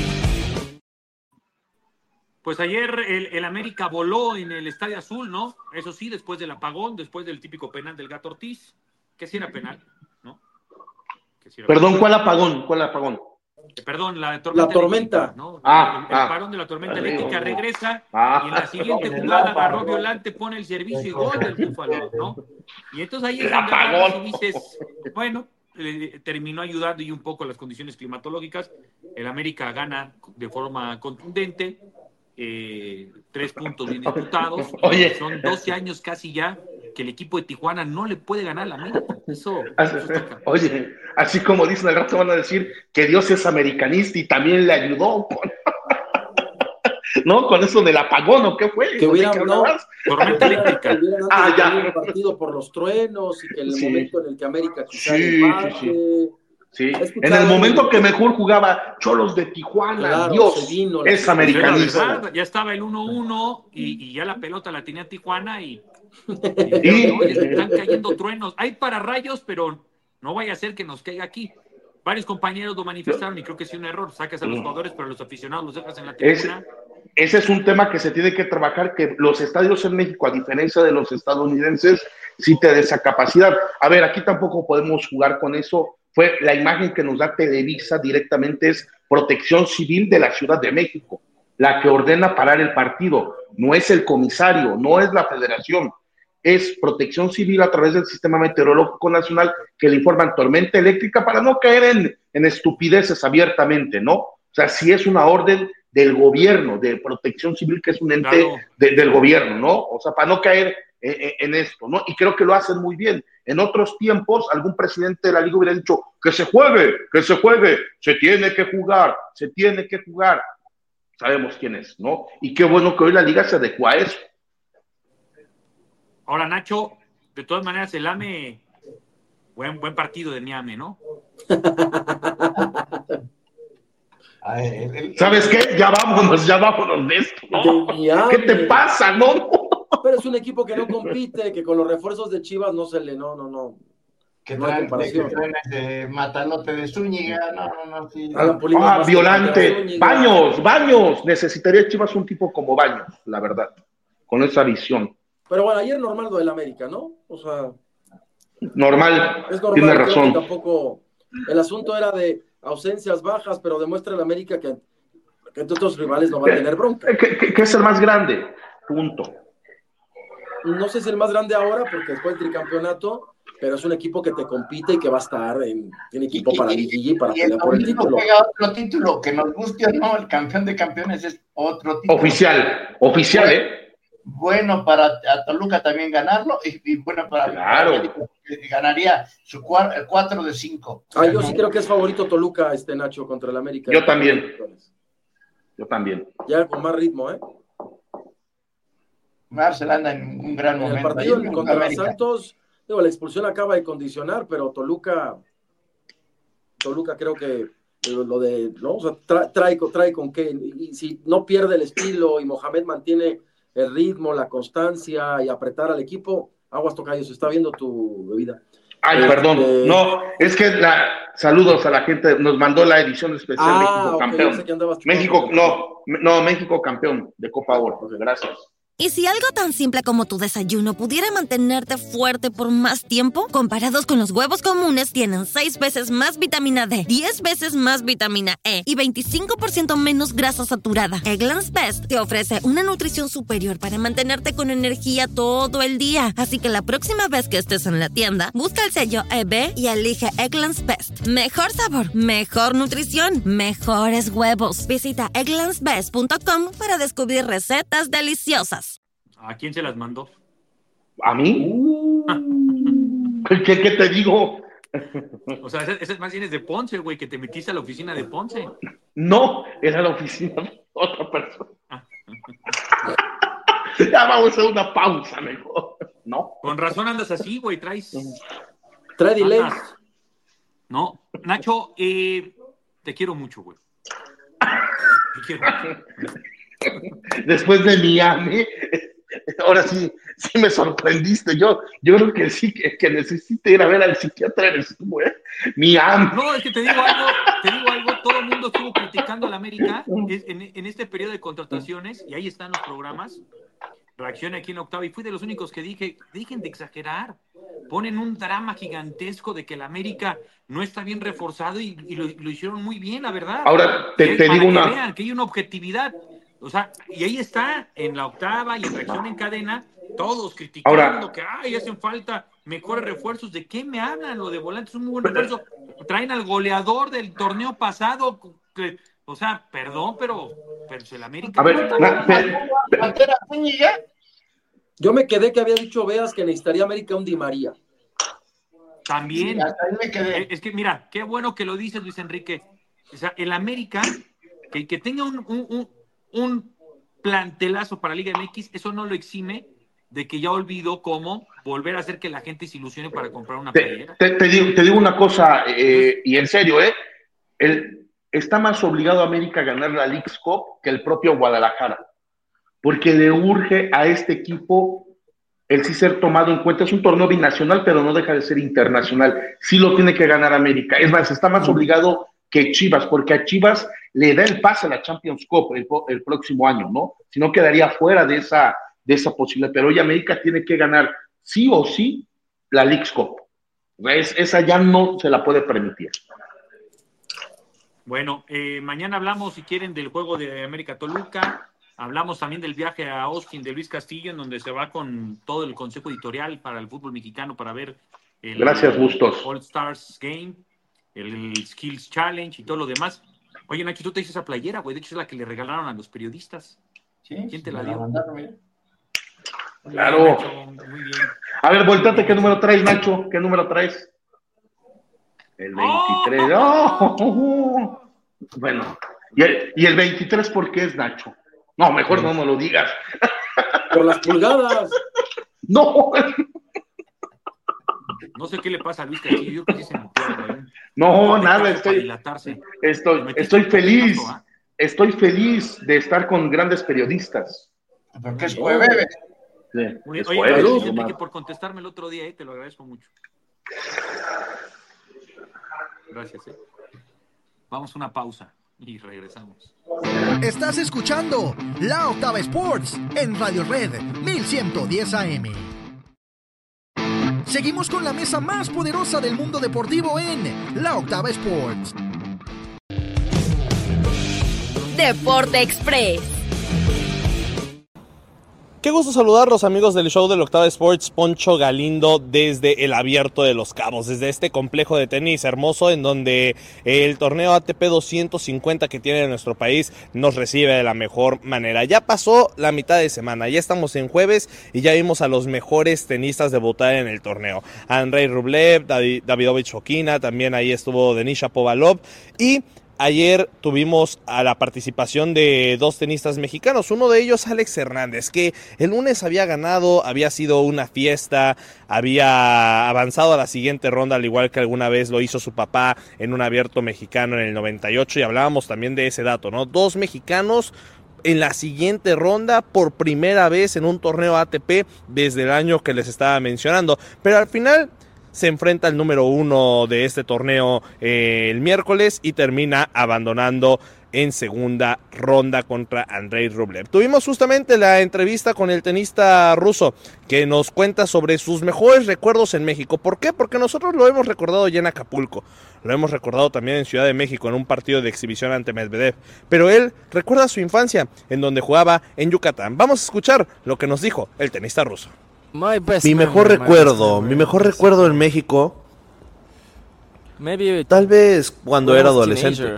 Pues ayer el América voló en el Estadio Azul, ¿no? Eso sí, después del apagón, después del típico penal del Gato Ortiz, que sí era penal, ¿no? Perdón, ¿cuál apagón? Perdón, la tormenta. Eléctrica, ¿no? El parón de la tormenta eléctrica regresa y en la siguiente jugada agarró Violante, pone el servicio y gol del Búfalo, ¿no? Y entonces ahí es donde agarras y dices, bueno, terminó ayudando y un poco las condiciones climatológicas. El América gana de forma contundente, 3 puntos bien disputados. Oye, son 12 años casi ya que el equipo de Tijuana no le puede ganar a la América. Oye, así como dicen al rato van a decir que Dios es americanista y también le ayudó ¿no? Con eso del apagón, ¿o qué fue? Que hubieran, no, tormenta eléctrica. Ya. El partido por los truenos y que el momento en el que América quizá Sí, en el momento que mejor jugaba Cholos de Tijuana, claro, Dios, es americanista. Ya estaba el 1-1 y ya la pelota la tenía Tijuana y oye, están cayendo truenos. Hay pararrayos, pero no vaya a ser que nos caiga aquí. Varios compañeros lo manifestaron y creo que es un error. Sacas a los jugadores, pero a los aficionados los dejas en la tribuna. Ese es un tema que se tiene que trabajar, que los estadios en México, a diferencia de los estadounidenses, sí te da esa capacidad. A ver, aquí tampoco podemos jugar con eso. Fue la imagen que nos da Televisa directamente, es Protección Civil de la Ciudad de México, la que ordena parar el partido. No es el comisario, no es la federación, es Protección Civil a través del Sistema Meteorológico Nacional, que le informan tormenta eléctrica para no caer en estupideces abiertamente, ¿no? O sea, sí es una orden del gobierno, de Protección Civil, que es un ente claro, del gobierno, ¿no? O sea, para no caer en esto, ¿no? Y creo que lo hacen muy bien. En otros tiempos, algún presidente de la Liga hubiera dicho, que se juegue, se tiene que jugar. Sabemos quién es, ¿no? Y qué bueno que hoy la Liga se adecua a eso. Ahora, Nacho, de todas maneras, el AME, buen partido de Niame, ¿no? ¿Sabes qué? Ya vámonos de esto, ¿no? ¿Qué te pasa? No. Pero es un equipo que no compite, que con los refuerzos de Chivas no se le, no. Que traen de Matalote de Zúñiga, no. Sí. Violante. Baños. Necesitaría Chivas un tipo como Baños, la verdad, con esa visión. Pero bueno, ayer normal lo del América, ¿no? O sea... Normal, tiene razón. Tampoco... El asunto era de ausencias bajas, pero demuestra el América que entre otros rivales no va a tener bronca. Que es el más grande, punto. no sé si el más grande ahora, porque después del tricampeonato, pero es un equipo que te compite y que va a estar tiene equipo para liguilla y para pelear por el título. Otro título, que nos guste o no, el campeón de campeones es otro título. Oficial, Bueno para a Toluca también ganarlo, y bueno para Claro. Ganaría su 4 de 5. Yo sí creo que es favorito Toluca, Nacho, contra el América. Yo también. Ya con más ritmo, Marcel anda en un gran momento. El partido contra Santos, la expulsión acaba de condicionar, pero Toluca creo que lo de, ¿no? O sea, trae con qué, y si no pierde el estilo y Mohamed mantiene el ritmo, la constancia y apretar al equipo, aguas tocayo, se está viendo tu bebida. Ay, perdón, no, es que saludos a la gente, nos mandó la edición especial México campeón. México campeón de Copa Oro, gracias. ¿Y si algo tan simple como tu desayuno pudiera mantenerte fuerte por más tiempo? Comparados con los huevos comunes, tienen 6 veces más vitamina D, 10 veces más vitamina E y 25% menos grasa saturada. Eggland's Best te ofrece una nutrición superior para mantenerte con energía todo el día. Así que la próxima vez que estés en la tienda, busca el sello EB y elige Eggland's Best. Mejor sabor, mejor nutrición, mejores huevos. Visita egglandsbest.com para descubrir recetas deliciosas. ¿A quién se las mandó? ¿A mí? ¿Qué te digo? O sea, ese más bien es de Ponce, güey, que te metiste a la oficina de Ponce. No, era la oficina de otra persona. Ya vamos a hacer una pausa mejor. No. Con razón andas así, güey, trae delay. No, Nacho, te quiero mucho, güey. Te quiero mucho. Después de Miami, ahora sí me sorprendiste. Yo creo que sí, que necesito ir a ver al psiquiatra Miami. No, es que te digo algo, todo el mundo estuvo criticando a la América en este periodo de contrataciones, y ahí están los programas. Reacciona aquí en Octava, y fui de los únicos que dije, dejen de exagerar. Ponen un drama gigantesco de que la América no está bien reforzado y lo hicieron muy bien, la verdad. Ahora, te digo una... Vean que hay una objetividad. O sea, y ahí está, en la Octava y en Reacción en Cadena, todos criticando que hacen falta mejores refuerzos. ¿De qué me hablan? Lo de Volante es un muy buen refuerzo. Traen al goleador del torneo pasado. O sea, perdón, pero el América... A ver, yo me quedé que había dicho Veas que necesitaría América un Di María. También. Sí, hasta ahí me quedé. Es que mira, qué bueno que lo dices, Luis Enrique. O sea, el América, que tenga un plantelazo para Liga MX, eso no lo exime de que ya olvidó cómo volver a hacer que la gente se ilusione para comprar una playera. Te digo una cosa, y en serio, está más obligado América a ganar la Leagues Cup que el propio Guadalajara, porque le urge a este equipo el sí ser tomado en cuenta. Es un torneo binacional, pero no deja de ser internacional. Sí lo tiene que ganar América. Es más, está más obligado que Chivas, porque a Chivas le da el pase a la Champions Cup el próximo año, ¿no? Si no, quedaría fuera de esa posibilidad. Pero hoy América tiene que ganar sí o sí la Leagues Cup. Esa ya no se la puede permitir. Bueno, mañana hablamos, si quieren, del juego de América Toluca. Hablamos también del viaje a Austin de Luis Castillo, en donde se va con todo el consejo editorial para el fútbol mexicano para ver el Gracias, Bustos. All Stars Game, el Skills Challenge y todo lo demás. Oye, Nacho, tú te hiciste esa playera, güey. De hecho, es la que le regalaron a los periodistas. ¿Sí? ¿Quién te la dio? Claro. Nacho, muy bien. A ver, volteate, ¿qué número traes, Nacho? ¿Qué número traes? El 23. ¡Oh! Bueno, ¿y el 23 por qué es, Nacho? No, mejor no me lo digas. Por las pulgadas. No. No sé qué le pasa a Luis Castillo. Yo creo que se metió, no, nada, estoy feliz. Estoy feliz de estar con grandes periodistas. Porque es jueves. Sí, es jueves. Oye, Enrique, por contestarme el otro día, te lo agradezco mucho. Gracias. Vamos a una pausa y regresamos. Estás escuchando La Octava Sports en Radio Red 1110 AM. Seguimos con la mesa más poderosa del mundo deportivo en La Octava Sports. Deporte Express. Qué gusto saludarlos, amigos del show del Octava Sports. Poncho Galindo desde el Abierto de Los Cabos, desde este complejo de tenis hermoso en donde el torneo ATP 250 que tiene nuestro país nos recibe de la mejor manera. Ya pasó la mitad de semana, ya estamos en jueves y ya vimos a los mejores tenistas debutar en el torneo. Andrei Rublev, Davidovich Fokina, también ahí estuvo Denis Shapovalov y ayer tuvimos a la participación de dos tenistas mexicanos, uno de ellos Alex Hernández, que el lunes había ganado, había sido una fiesta, había avanzado a la siguiente ronda, al igual que alguna vez lo hizo su papá en un abierto mexicano en el 98, y hablábamos también de ese dato, ¿no? Dos mexicanos en la siguiente ronda por primera vez en un torneo ATP desde el año que les estaba mencionando, pero al final se enfrenta al número 1 de este torneo el miércoles y termina abandonando en segunda ronda contra Andrei Rublev. Tuvimos justamente la entrevista con el tenista ruso que nos cuenta sobre sus mejores recuerdos en México. ¿Por qué? Porque nosotros lo hemos recordado ya en Acapulco, lo hemos recordado también en Ciudad de México en un partido de exhibición ante Medvedev, pero él recuerda su infancia en donde jugaba en Yucatán. Vamos a escuchar lo que nos dijo el tenista ruso. Mi mejor recuerdo en México, tal vez cuando era adolescente.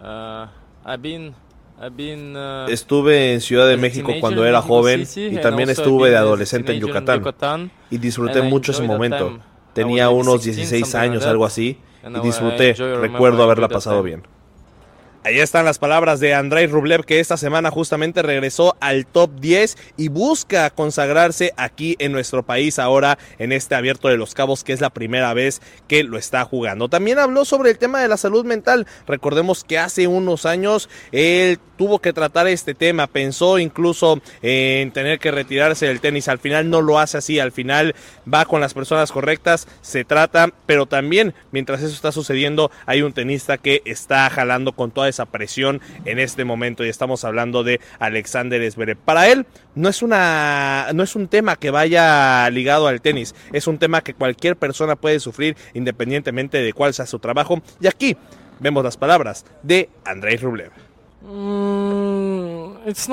Estuve en Ciudad de México cuando era joven y también estuve de adolescente en Yucatán y disfruté mucho ese momento. Tenía unos 16 años, algo así, y disfruté, recuerdo haberla pasado bien. Ahí están las palabras de Andrei Rublev, que esta semana justamente regresó al top 10 y busca consagrarse aquí en nuestro país ahora en este Abierto de Los Cabos, que es la primera vez que lo está jugando. También habló sobre el tema de la salud mental. Recordemos que hace unos años él tuvo que tratar este tema, pensó incluso en tener que retirarse del tenis. Al final no lo hace así, al final va con las personas correctas, se trata, pero también mientras eso está sucediendo hay un tenista que está jalando con toda esa presión en este momento y estamos hablando de Alexander Zverev. Para él no es un tema que vaya ligado al tenis, es un tema que cualquier persona puede sufrir independientemente de cuál sea su trabajo, y aquí vemos las palabras de Andrei Rublev. Es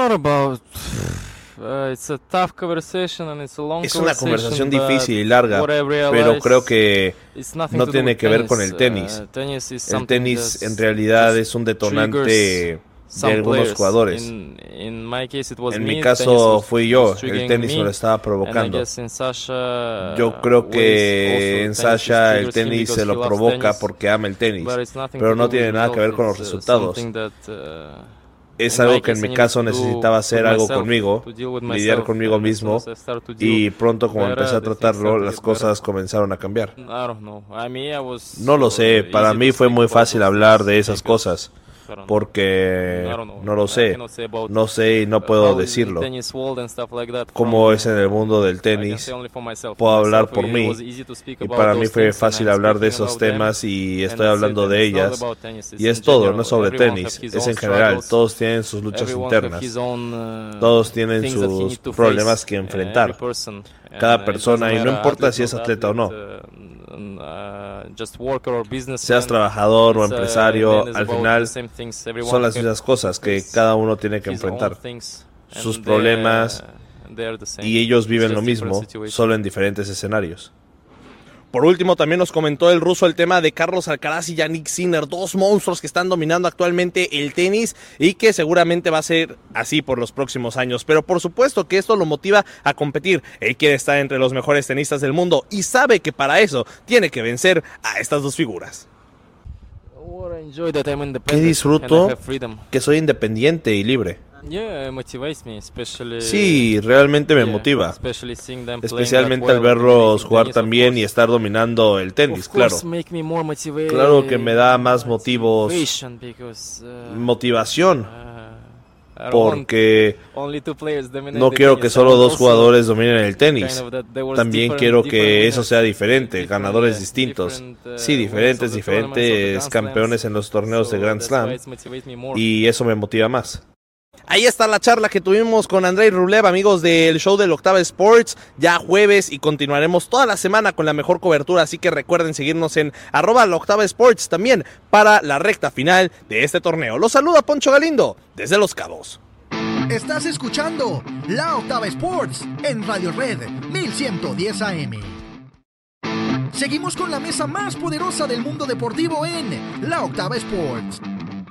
una conversación difícil y larga, pero creo que no tiene que ver con el tenis. El tenis en realidad es un detonante de algunos jugadores. En mi caso fui yo, el tenis me lo estaba provocando. Yo creo que en Sasha el tenis se lo provoca porque ama el tenis, pero no tiene nada que ver con los resultados. Es algo que en mi caso necesitaba hacer algo conmigo, lidiar conmigo mismo, y pronto como empecé a tratarlo, las cosas comenzaron a cambiar. No lo sé, para mí fue muy fácil hablar de esas cosas, porque no lo sé, no sé y no puedo decirlo. Como es en el mundo del tenis, puedo hablar por mí, y para mí fue fácil hablar de esos temas y estoy hablando de ellas, y es todo, no es sobre tenis, es en general. Todos tienen sus luchas internas, todos tienen sus problemas que enfrentar, cada persona, y no importa si es atleta o no, seas trabajador o empresario, al final son las mismas cosas que cada uno tiene que enfrentar, sus problemas, y ellos viven lo mismo, solo en diferentes escenarios. Por último, también nos comentó el ruso el tema de Carlos Alcaraz y Jannik Sinner, dos monstruos que están dominando actualmente el tenis y que seguramente va a ser así por los próximos años. Pero por supuesto que esto lo motiva a competir. Él quiere estar entre los mejores tenistas del mundo y sabe que para eso tiene que vencer a estas dos figuras. ¿Qué disfruto? Que soy independiente y libre. Sí, realmente me motiva, especialmente al verlos jugar tan bien y estar dominando el tenis, claro. Claro que me da más motivación, porque no quiero que solo dos jugadores dominen el tenis. También quiero que eso sea diferente, ganadores distintos. Sí, diferentes campeones en los torneos de Grand Slam, y eso me motiva más. Ahí está la charla que tuvimos con Andrei Rublev, amigos del show del Octava Sports, ya jueves, y continuaremos toda la semana con la mejor cobertura, así que recuerden seguirnos en @LaOctavaSports también para la recta final de este torneo. Los saluda Poncho Galindo desde Los Cabos. Estás escuchando La Octava Sports en Radio Red 1110 AM. Seguimos con la mesa más poderosa del mundo deportivo en La Octava Sports.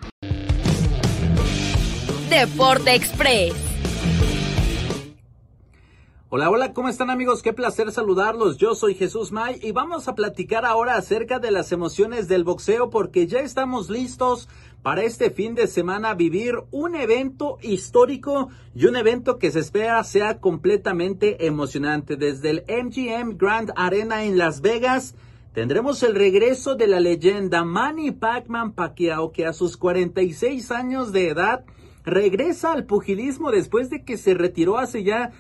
Deporte Express. Hola, hola, ¿cómo están amigos? Qué placer saludarlos. Yo soy Jesús May y vamos a platicar ahora acerca de las emociones del boxeo porque ya estamos listos para este fin de semana vivir un evento histórico y un evento que se espera sea completamente emocionante. Desde el MGM Grand Arena en Las Vegas tendremos el regreso de la leyenda Manny Pacquiao, que a sus 46 años de edad regresa al pugilismo después de que se retiró hace ya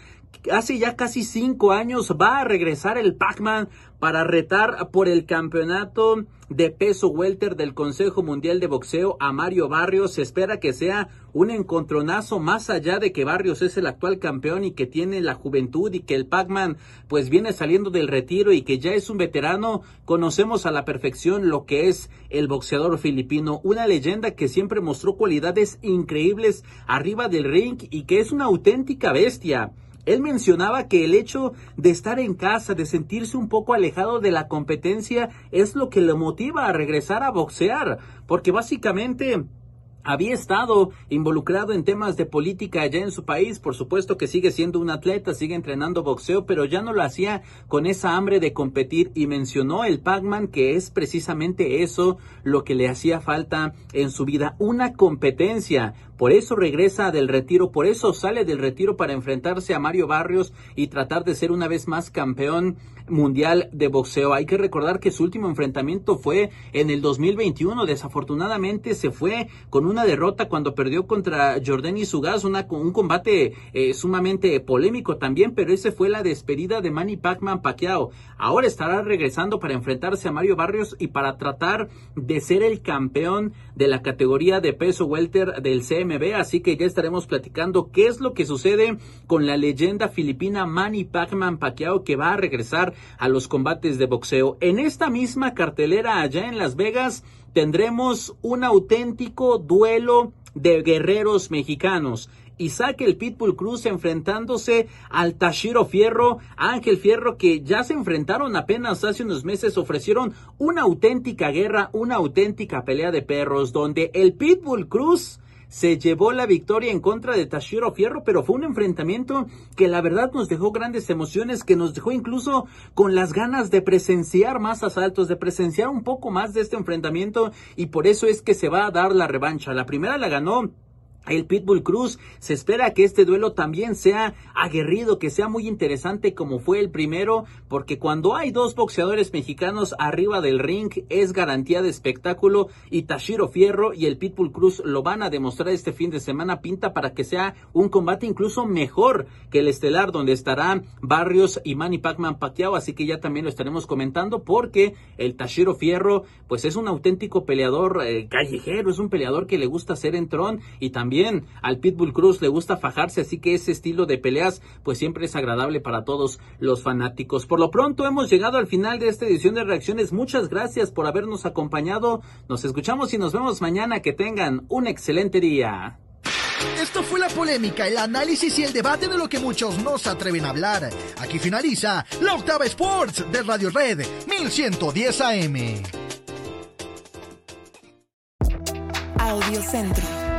casi 5 años. Va a regresar el Pac-Man para retar por el campeonato de peso welter del Consejo Mundial de Boxeo a Mario Barrios. Se espera que sea un encontronazo, más allá de que Barrios es el actual campeón y que tiene la juventud y que el Pac-Man pues viene saliendo del retiro y que ya es un veterano. Conocemos a la perfección lo que es el boxeador filipino, una leyenda que siempre mostró cualidades increíbles arriba del ring y que es una auténtica bestia. Él mencionaba que el hecho de estar en casa, de sentirse un poco alejado de la competencia, es lo que le motiva a regresar a boxear, porque básicamente había estado involucrado en temas de política allá en su país. Por supuesto que sigue siendo un atleta, sigue entrenando boxeo, pero ya no lo hacía con esa hambre de competir, y mencionó el Pac-Man que es precisamente eso lo que le hacía falta en su vida, una competencia. Por eso regresa del retiro, por eso sale del retiro para enfrentarse a Mario Barrios y tratar de ser una vez más campeón mundial de boxeo. Hay que recordar que su último enfrentamiento fue en el 2021. Desafortunadamente se fue con una derrota cuando perdió contra Yordenis Ugas, un combate sumamente polémico también, pero ese fue la despedida de Manny Pacquiao. Ahora estará regresando para enfrentarse a Mario Barrios y para tratar de ser el campeón de la categoría de peso welter del CMB, así que ya estaremos platicando qué es lo que sucede con la leyenda filipina Manny Pacquiao, que va a regresar a los combates de boxeo. En esta misma cartelera allá en Las Vegas tendremos un auténtico duelo de guerreros mexicanos. Isaac el Pitbull Cruz enfrentándose al Tashiro Fierro. Ángel Fierro, que ya se enfrentaron apenas hace unos meses, ofrecieron una auténtica guerra, una auténtica pelea de perros, donde el Pitbull Cruz se llevó la victoria en contra de Tashiro Fierro, pero fue un enfrentamiento que la verdad nos dejó grandes emociones, que nos dejó incluso con las ganas de presenciar más asaltos, de presenciar un poco más de este enfrentamiento, y por eso es que se va a dar la revancha. La primera la ganó el Pitbull Cruz. Se espera que este duelo también sea aguerrido, que sea muy interesante como fue el primero, porque cuando hay dos boxeadores mexicanos arriba del ring es garantía de espectáculo, y Tashiro Fierro y el Pitbull Cruz lo van a demostrar este fin de semana. Pinta para que sea un combate incluso mejor que el estelar, donde estarán Barrios y Manny Pacquiao, así que ya también lo estaremos comentando, porque el Tashiro Fierro pues es un auténtico peleador callejero, es un peleador que le gusta hacer entrón, y también al Pitbull Cruz le gusta fajarse, así que ese estilo de peleas pues siempre es agradable para todos los fanáticos. Por lo pronto hemos llegado al final de esta edición de Reacciones. Muchas gracias por habernos acompañado. Nos escuchamos y nos vemos mañana. Que tengan un excelente día. Esto fue la polémica, el análisis y el debate de lo que muchos no se atreven a hablar. Aquí finaliza La Octava Sports de Radio Red 1110 AM. Audiocentro.